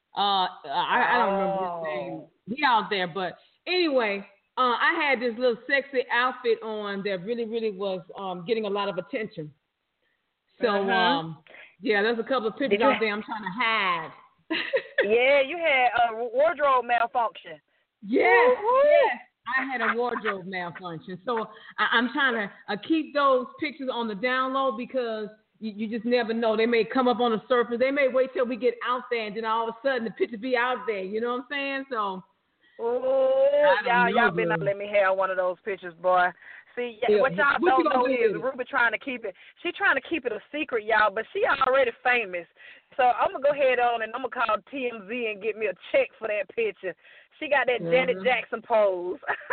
Speaker 5: I don't remember his name. He out there, but anyway, I had this little sexy outfit on that really, really was getting a lot of attention. So, yeah, there's a couple of pictures out there I'm trying to hide.
Speaker 1: Yeah, you had a wardrobe malfunction.
Speaker 5: Yes, I had a wardrobe malfunction. So I'm trying to keep those pictures on the down low because you just never know. They may come up on the surface. They may wait till we get out there, and then all of a sudden the picture be out there. You know what I'm saying? So,
Speaker 1: y'all been not let me have one of those pictures, boy. See, what y'all don't know is Ruby trying to keep it. She trying to keep it a secret, y'all, but she already famous. So I'm gonna go ahead on and I'm gonna call TMZ and get me a check for that picture. She got that Janet Jackson pose.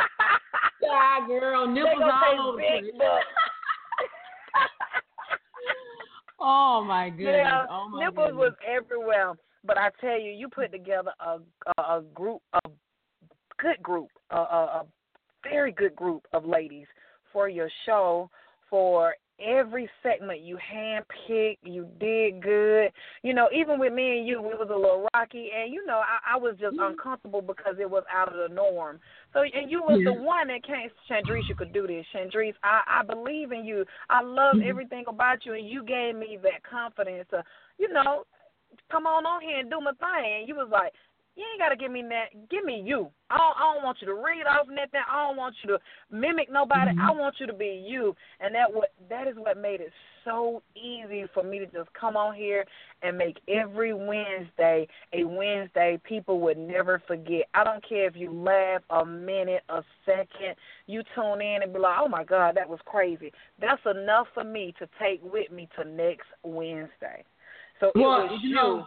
Speaker 5: Yeah, girl, nipples all over the place. Oh my goodness!
Speaker 1: Yeah,
Speaker 5: oh my
Speaker 1: nipples
Speaker 5: goodness.
Speaker 1: was everywhere. But I tell you, you put together a group, a very good group of ladies for your show for
Speaker 2: every segment you handpicked, you did good. You know, even with me and you, it was a little rocky, and you know, I was just uncomfortable because it was out of the norm. So, and you was the one that came, Chandrice, you could do this. Chandrice, I believe in you. I love everything about you, and you gave me that confidence to, you know, come on here and do my thing. And you was like, you ain't got to give me that. Give me you. I don't want you to read off nothing. I don't want you to mimic nobody. I want you to be you. And that is what made it so easy for me to just come on here and make every Wednesday a Wednesday people would never forget. I don't care if you laugh a minute, a second, you tune in and be like, oh, my God, that was crazy. That's enough for me to take with me to next Wednesday. So it was you.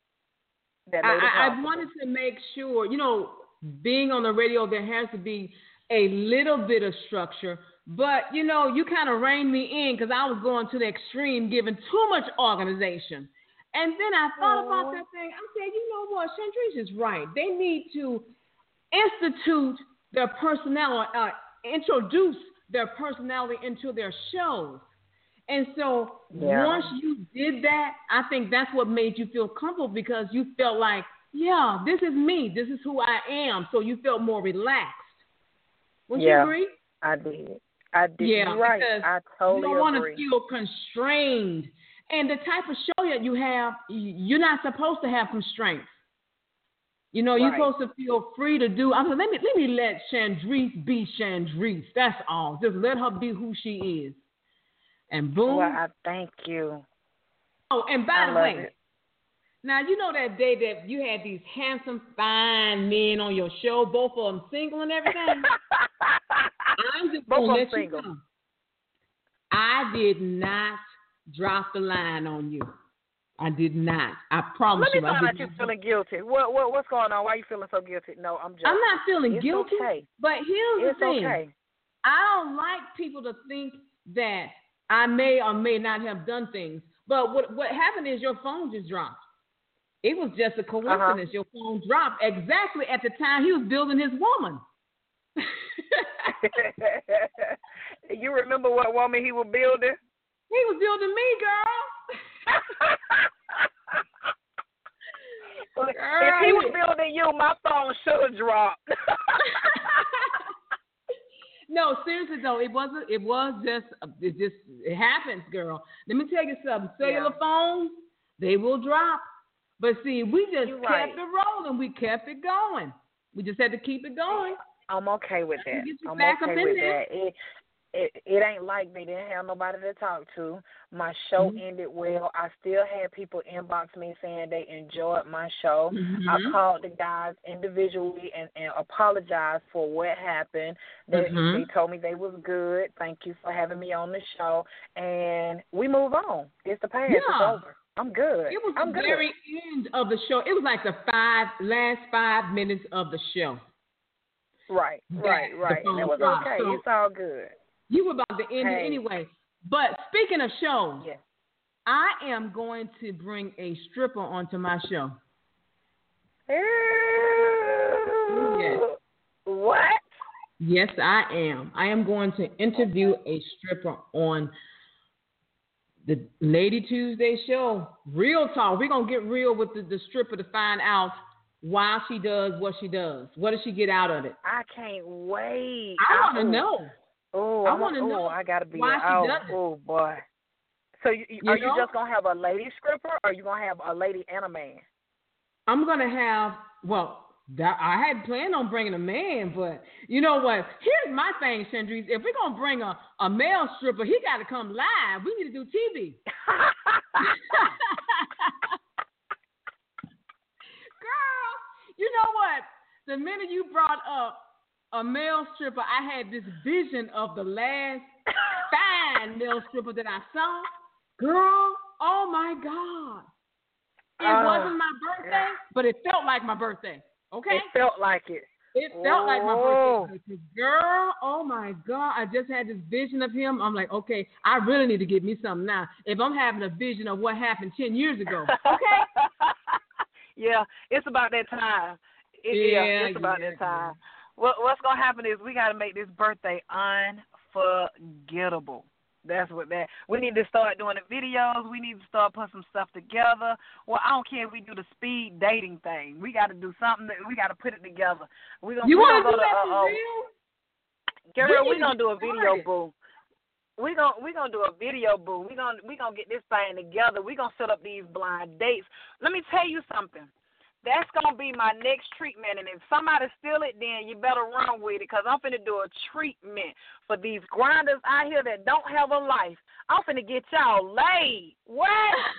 Speaker 5: I wanted to make sure, you know, being on the radio, there has to be a little bit of structure. But, you know, you kind of reined me in because I was going to the extreme, giving too much organization. And then I thought about that thing. I said, you know what? Chandrice is right. They need to institute their personality, introduce their personality into their shows. And so once you did that, I think that's what made you feel comfortable because you felt like, yeah, this is me. This is who I am. So you felt more relaxed. Would you agree?
Speaker 2: I did. Yeah,
Speaker 5: you're right.
Speaker 2: I totally agree.
Speaker 5: You don't want to feel constrained. And the type of show that you have, you're not supposed to have constraints. You know, you're supposed to feel free to do. I mean, let me let Chandrice be Chandrice. That's all. Just let her be who she is. And boom.
Speaker 2: Well, I thank you.
Speaker 5: Oh, and by the way, now you know that day that you had these handsome, fine men on your show, both of them single and everything? I'm just going to let you know. I did not drop the line on you. I did not. I promise you.
Speaker 2: Let me find out you're feeling guilty. What's going on? Why are you feeling so guilty? No, I'm joking.
Speaker 5: I'm not feeling guilty.
Speaker 2: Okay.
Speaker 5: But here's the thing.
Speaker 2: Okay.
Speaker 5: I don't like people to think that I may or may not have done things. But what happened is your phone just dropped. It was just a coincidence. Your phone dropped exactly at the time he was building his woman.
Speaker 2: You remember what woman he was building?
Speaker 5: He was building me, girl.
Speaker 2: If he was building you, my phone should have dropped.
Speaker 5: No, seriously though, it happens, girl. Let me tell you something. Cellular phones, they will drop. But see, we just kept it rolling. We kept it going. We just had to keep it going.
Speaker 2: I'm okay with that. I'm okay with that. It ain't like they didn't have nobody to talk to. My show ended well. I still had people inbox me saying they enjoyed my show. I called the guys individually and apologized for what happened. They told me they was good. Thank you for having me on the show. And we move on. It's the past. It's over. I'm good.
Speaker 5: It was the very end of the show. It was like the last 5 minutes of the show.
Speaker 2: Right. And it was okay. So, it's all good.
Speaker 5: You were about to end it anyway. But speaking of shows, I am going to bring a stripper onto my show.
Speaker 2: Yes. What?
Speaker 5: Yes, I am. I am going to interview a stripper on the Lady Tuesday show. Real talk. We're going to get real with the stripper to find out why she does what she does. What does she get out of it?
Speaker 2: I can't wait.
Speaker 5: I want to know.
Speaker 2: Oh, I want to know. I got to be oh, boy. So are you just going to have a lady stripper or are you going to have a lady and a man?
Speaker 5: I'm going to have, I had planned on bringing a man, but you know what? Here's my thing, Chandrice. If we're going to bring a male stripper, he got to come live. We need to do TV. Girl, you know what? The minute you brought up a male stripper, I had this vision of the last fine male stripper that I saw. Girl, oh my God. It wasn't my birthday, but it felt like my birthday. Okay?
Speaker 2: It felt like it.
Speaker 5: It felt like my birthday. Girl, oh my God. I just had this vision of him. I'm like, okay, I really need to get me something now. If I'm having a vision of what happened 10 years ago. Okay?
Speaker 2: Yeah, it's about that time. It's about that time. What's going to happen is we got to make this birthday unforgettable. That's what that. We need to start doing the videos. We need to start putting some stuff together. Well, I don't care if we do the speed dating thing. We got to do something. We got to put it together. We gonna.
Speaker 5: You want to
Speaker 2: go
Speaker 5: do that for real?
Speaker 2: Girl, we gonna do a video boo. We gonna do a video boo. We gonna get this thing together. We gonna set up these blind dates. Let me tell you something. That's going to be my next treatment. And if somebody steal it, then you better run with it because I'm finna do a treatment for these grinders out here that don't have a life. I'm finna get y'all laid. What?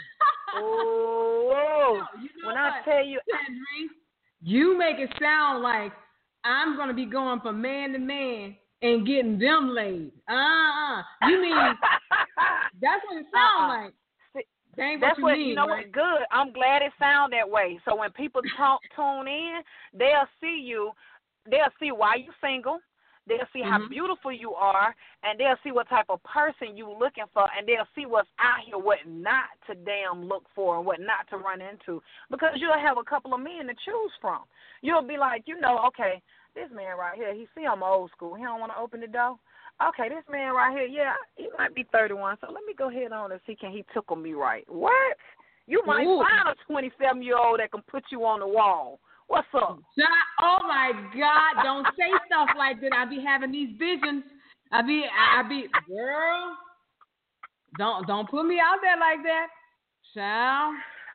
Speaker 2: Oh, when I tell you.
Speaker 5: Sandrine, you make it sound like I'm going to be going from man to man and getting them laid. You mean, that's what it sounds like.
Speaker 2: That's what
Speaker 5: mean,
Speaker 2: you know.
Speaker 5: right?
Speaker 2: What good. I'm glad it sound that way. So when people tune in, they'll see you. They'll see why you single. They'll see how beautiful you are, and they'll see what type of person you looking for, and they'll see what's out here, what not to damn look for, and what not to run into. Because you'll have a couple of men to choose from. You'll be like, okay, this man right here, he see I'm old school. He don't want to open the door. Okay, this man right here, yeah, he might be 31, so let me go ahead on and see can he tickle me right. What? You might find a 27-year-old that can put you on the wall. What's up?
Speaker 5: Oh, my God, don't say stuff like that. I be having these visions. I be, girl, don't put me out there like that, child.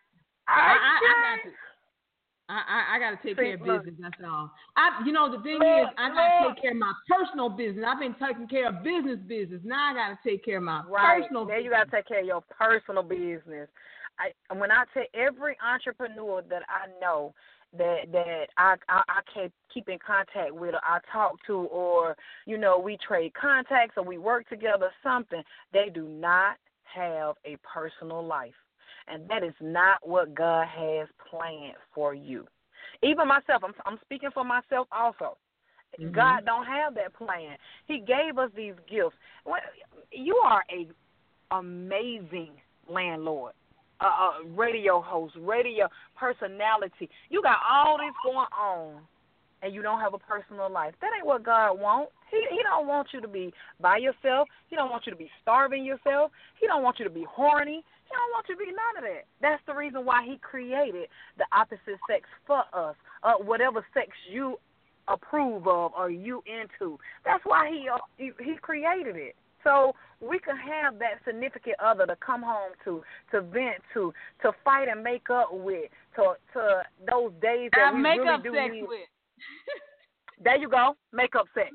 Speaker 5: I got to take care of business, that's all. The thing is, I got to take care of my personal business. I've been taking care of business. Now I got to take care of my personal business.
Speaker 2: Now you got to take care of your personal business. When I tell every entrepreneur that I know that I keep in contact with, or I talk to, or, we trade contacts or we work together, something, they do not have a personal life. And that is not what God has planned for you. Even myself, I'm speaking for myself also. God don't have that plan. He gave us these gifts. You are a amazing landlord, radio host, radio personality. You got all this going on, and you don't have a personal life. That ain't what God wants. He don't want you to be by yourself. He don't want you to be starving yourself. He don't want you to be horny. He don't want you to be none of that. That's the reason why he created the opposite sex for us, whatever sex you approve of or you into. That's why he created it. So we can have that significant other to come home to vent to fight and make up with, to those days that we really do
Speaker 5: sex
Speaker 2: need.
Speaker 5: With.
Speaker 2: There you go, makeup sex.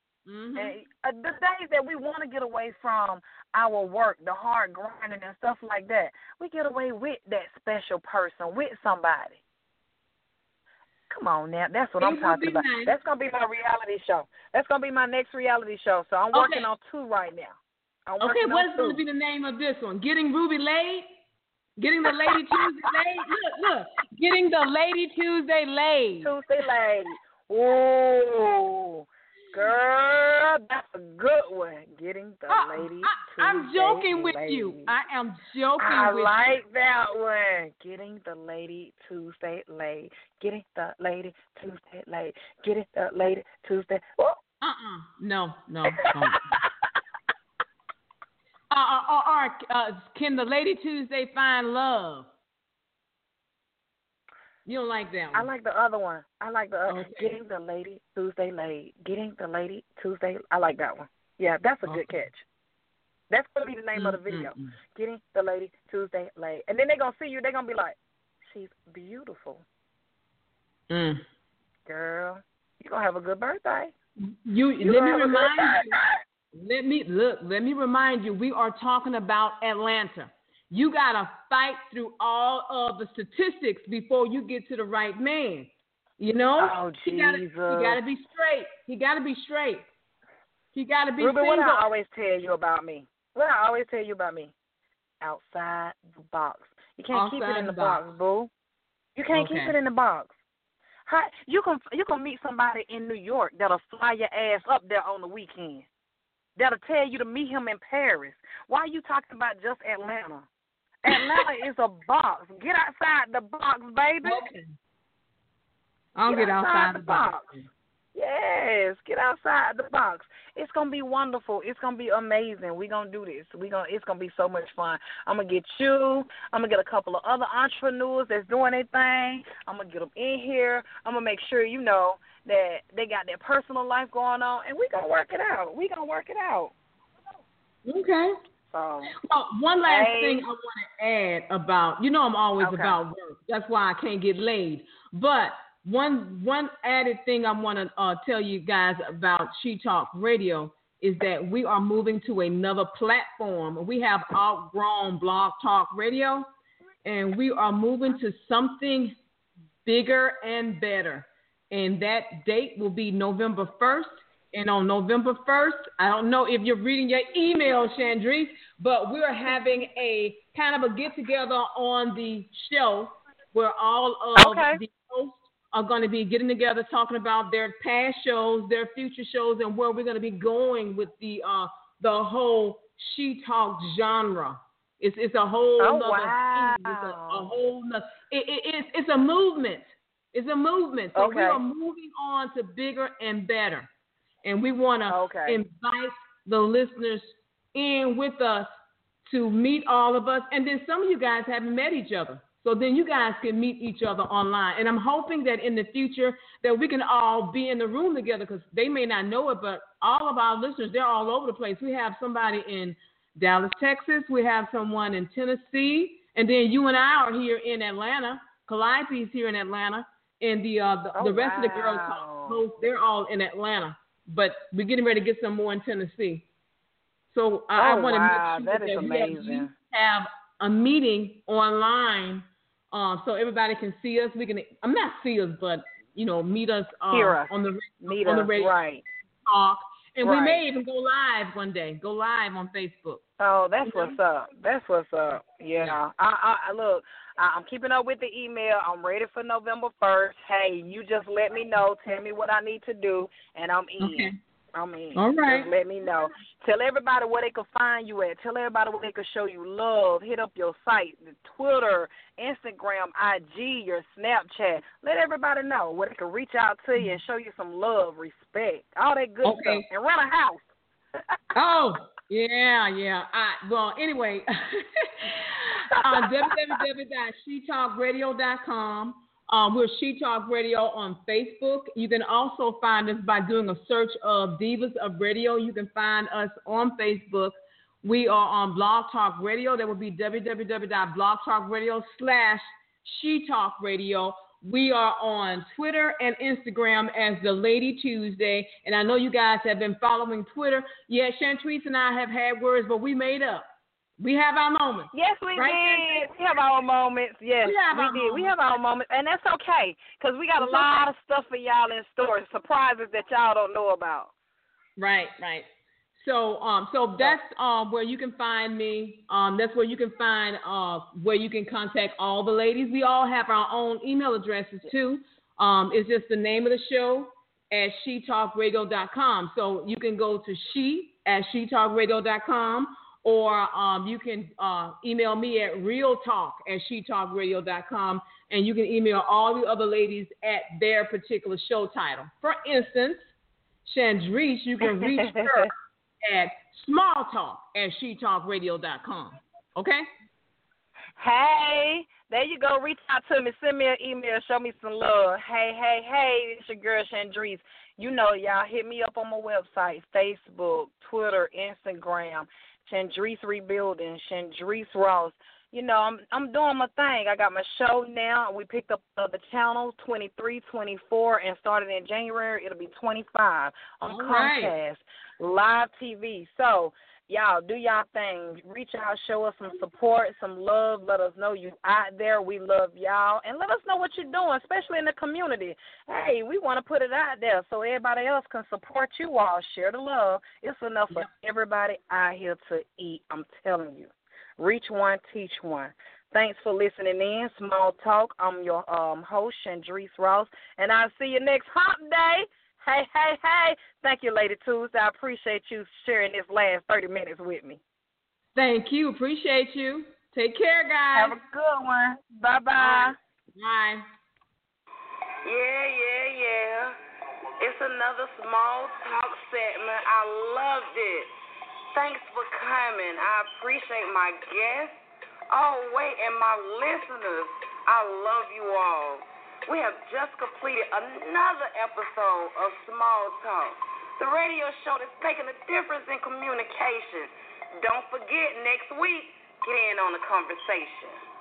Speaker 2: And the days that we want to get away from our work, the hard grinding and stuff like that, we get away with that special person, with somebody. Come on now, that's what I'm talking about. Nice. That's going to be my reality show. That's going to be my next reality show. So I'm working on 2 right now.
Speaker 5: What's going to be the name of this one? Getting Ruby laid? Getting the Lady Tuesday laid? Look. Getting the Lady Tuesday laid.
Speaker 2: Tuesday laid. Ooh. Girl, that's a good one. Getting the Lady Tuesday
Speaker 5: I'm joking with
Speaker 2: laid.
Speaker 5: you. I am joking with you.
Speaker 2: I like that one. Getting the Lady Tuesday laid. Getting the Lady Tuesday laid. Getting the Lady Tuesday.
Speaker 5: No. Can the Lady Tuesday find love? You don't like that one?
Speaker 2: I like the other one. I like the other. Okay. Getting the Lady Tuesday laid. Getting the Lady Tuesday. I like that one. Yeah, that's a good catch. That's going to be the name of the video. Getting the Lady Tuesday laid. And then they're going to see you. They're going to be like, she's beautiful. Girl, you're going to have a good birthday.
Speaker 5: Let me remind you, we are talking about Atlanta. You got to fight through all of the statistics before you get to the right man. You know?
Speaker 2: Oh, Jesus.
Speaker 5: He got to be straight. He got to be
Speaker 2: Ruby,
Speaker 5: single.
Speaker 2: What I always tell you about me? Outside the box. You can't keep it in the box, boo. You can't keep it in the box. You can meet somebody in New York that'll fly your ass up there on the weekend. That'll tell you to meet him in Paris. Why are you talking about just Atlanta? Atlanta is a box. Get outside the box, baby.
Speaker 5: Okay. I'll get outside the box.
Speaker 2: Yes, get outside the box. It's gonna be wonderful. It's gonna be amazing. We're gonna do this. It's gonna be so much fun. I'm gonna get you. I'm gonna get a couple of other entrepreneurs that's doing their thing. I'm gonna get them in here. I'm gonna make sure that they got their personal life going on, and we gonna work it out.
Speaker 5: Okay.
Speaker 2: So,
Speaker 5: well, one last thing I want to add about. I'm always about work. That's why I can't get laid. But one added thing I want to tell you guys about She Talk Radio is that we are moving to another platform. We have outgrown Blog Talk Radio, and we are moving to something bigger and better. And that date will be November 1st. And on November 1st, I don't know if you're reading your email, Chandrise, but we're having a kind of a get-together on the show where all of the hosts are going to be getting together, talking about their past shows, their future shows, and where we're going to be going with the whole She Talk genre. It's a whole thing. It's a whole it's a movement. It's a movement. So we are moving on to bigger and better. And we want to invite the listeners in with us to meet all of us. And then some of you guys haven't met each other. So then you guys can meet each other online. And I'm hoping that in the future that we can all be in the room together, because they may not know it, but all of our listeners, they're all over the place. We have somebody in Dallas, Texas. We have someone in Tennessee. And then you and I are here in Atlanta. Calliope's here in Atlanta. And the rest of the girls, they're all in Atlanta. But we're getting ready to get some more in Tennessee. So I want to make sure that we have a meeting online so everybody can see us. We can, not see us, but, meet us on the radio. Right. Talk. And we may even go live one day. Go live on Facebook.
Speaker 2: Oh, that's what's up. Yeah. Look, I'm keeping up with the email. I'm ready for November 1st. Hey, you just let me know. Tell me what I need to do, and I'm in.
Speaker 5: Okay.
Speaker 2: I'm in.
Speaker 5: All right.
Speaker 2: Just let me know. Tell everybody where they can find you at. Tell everybody where they can show you love. Hit up your site, the Twitter, Instagram, IG, your Snapchat. Let everybody know where they can reach out to you and show you some love, respect, all that good stuff, and rent a house.
Speaker 5: Oh, yeah. Well, anyway, www.shetalkradio.com. We're She Talk Radio on Facebook. You can also find us by doing a search of Divas of Radio. You can find us on Facebook. We are on Blog Talk Radio. That would be www.blogtalkradio.com/She Talk Radio. We are on Twitter and Instagram as The Lady Tuesday. And I know you guys have been following Twitter. Yeah, Chantrice and I have had words, but we made up. We have our moments.
Speaker 2: Yes, we did. We have our moments. Yes, we did. We have our moments. And that's okay, because we got a lot of stuff for y'all in store, surprises that y'all don't know about.
Speaker 5: Right. So that's where you can find me. That's where you can find where you can contact all the ladies. We all have our own email addresses, too. It's just the name of the show at shetalkradio.com. So you can go to she@shetalkradio.com. Or you can email me at realtalk@shetalkradio.com, and you can email all the other ladies at their particular show title. For instance, Chandrise, you can reach her at smalltalk@shetalkradio.com. Okay?
Speaker 2: Hey, there you go. Reach out to me. Send me an email. Show me some love. Hey, it's your girl, Chandrise. Y'all hit me up on my website, Facebook, Twitter, Instagram. Chandrise Rebuilding, Chandrise Ross. I'm doing my thing. I got my show now. We picked up the channel 23, 24, and started in January. It'll be 25 on Comcast Live TV. So, y'all, do y'all thing. Reach out, show us some support, some love. Let us know you out there. We love y'all. And let us know what you're doing, especially in the community. Hey, we want to put it out there so everybody else can support you all. Share the love. It's enough for everybody out here to eat. I'm telling you. Reach one, teach one. Thanks for listening in. Small Talk. I'm your host, Chandrise Ross. And I'll see you next hump day. Hey. Thank you, Lady Tuesday. I appreciate you sharing this last 30 minutes with me.
Speaker 5: Thank you. Appreciate you. Take care, guys.
Speaker 2: Have a good one. Bye-bye.
Speaker 5: Bye.
Speaker 1: Yeah. It's another small talk segment. I loved it. Thanks for coming. I appreciate my guests. Oh, wait, and my listeners, I love you all. We have just completed another episode of Small Talk, the radio show that's making a difference in communication. Don't forget, next week, get in on the conversation.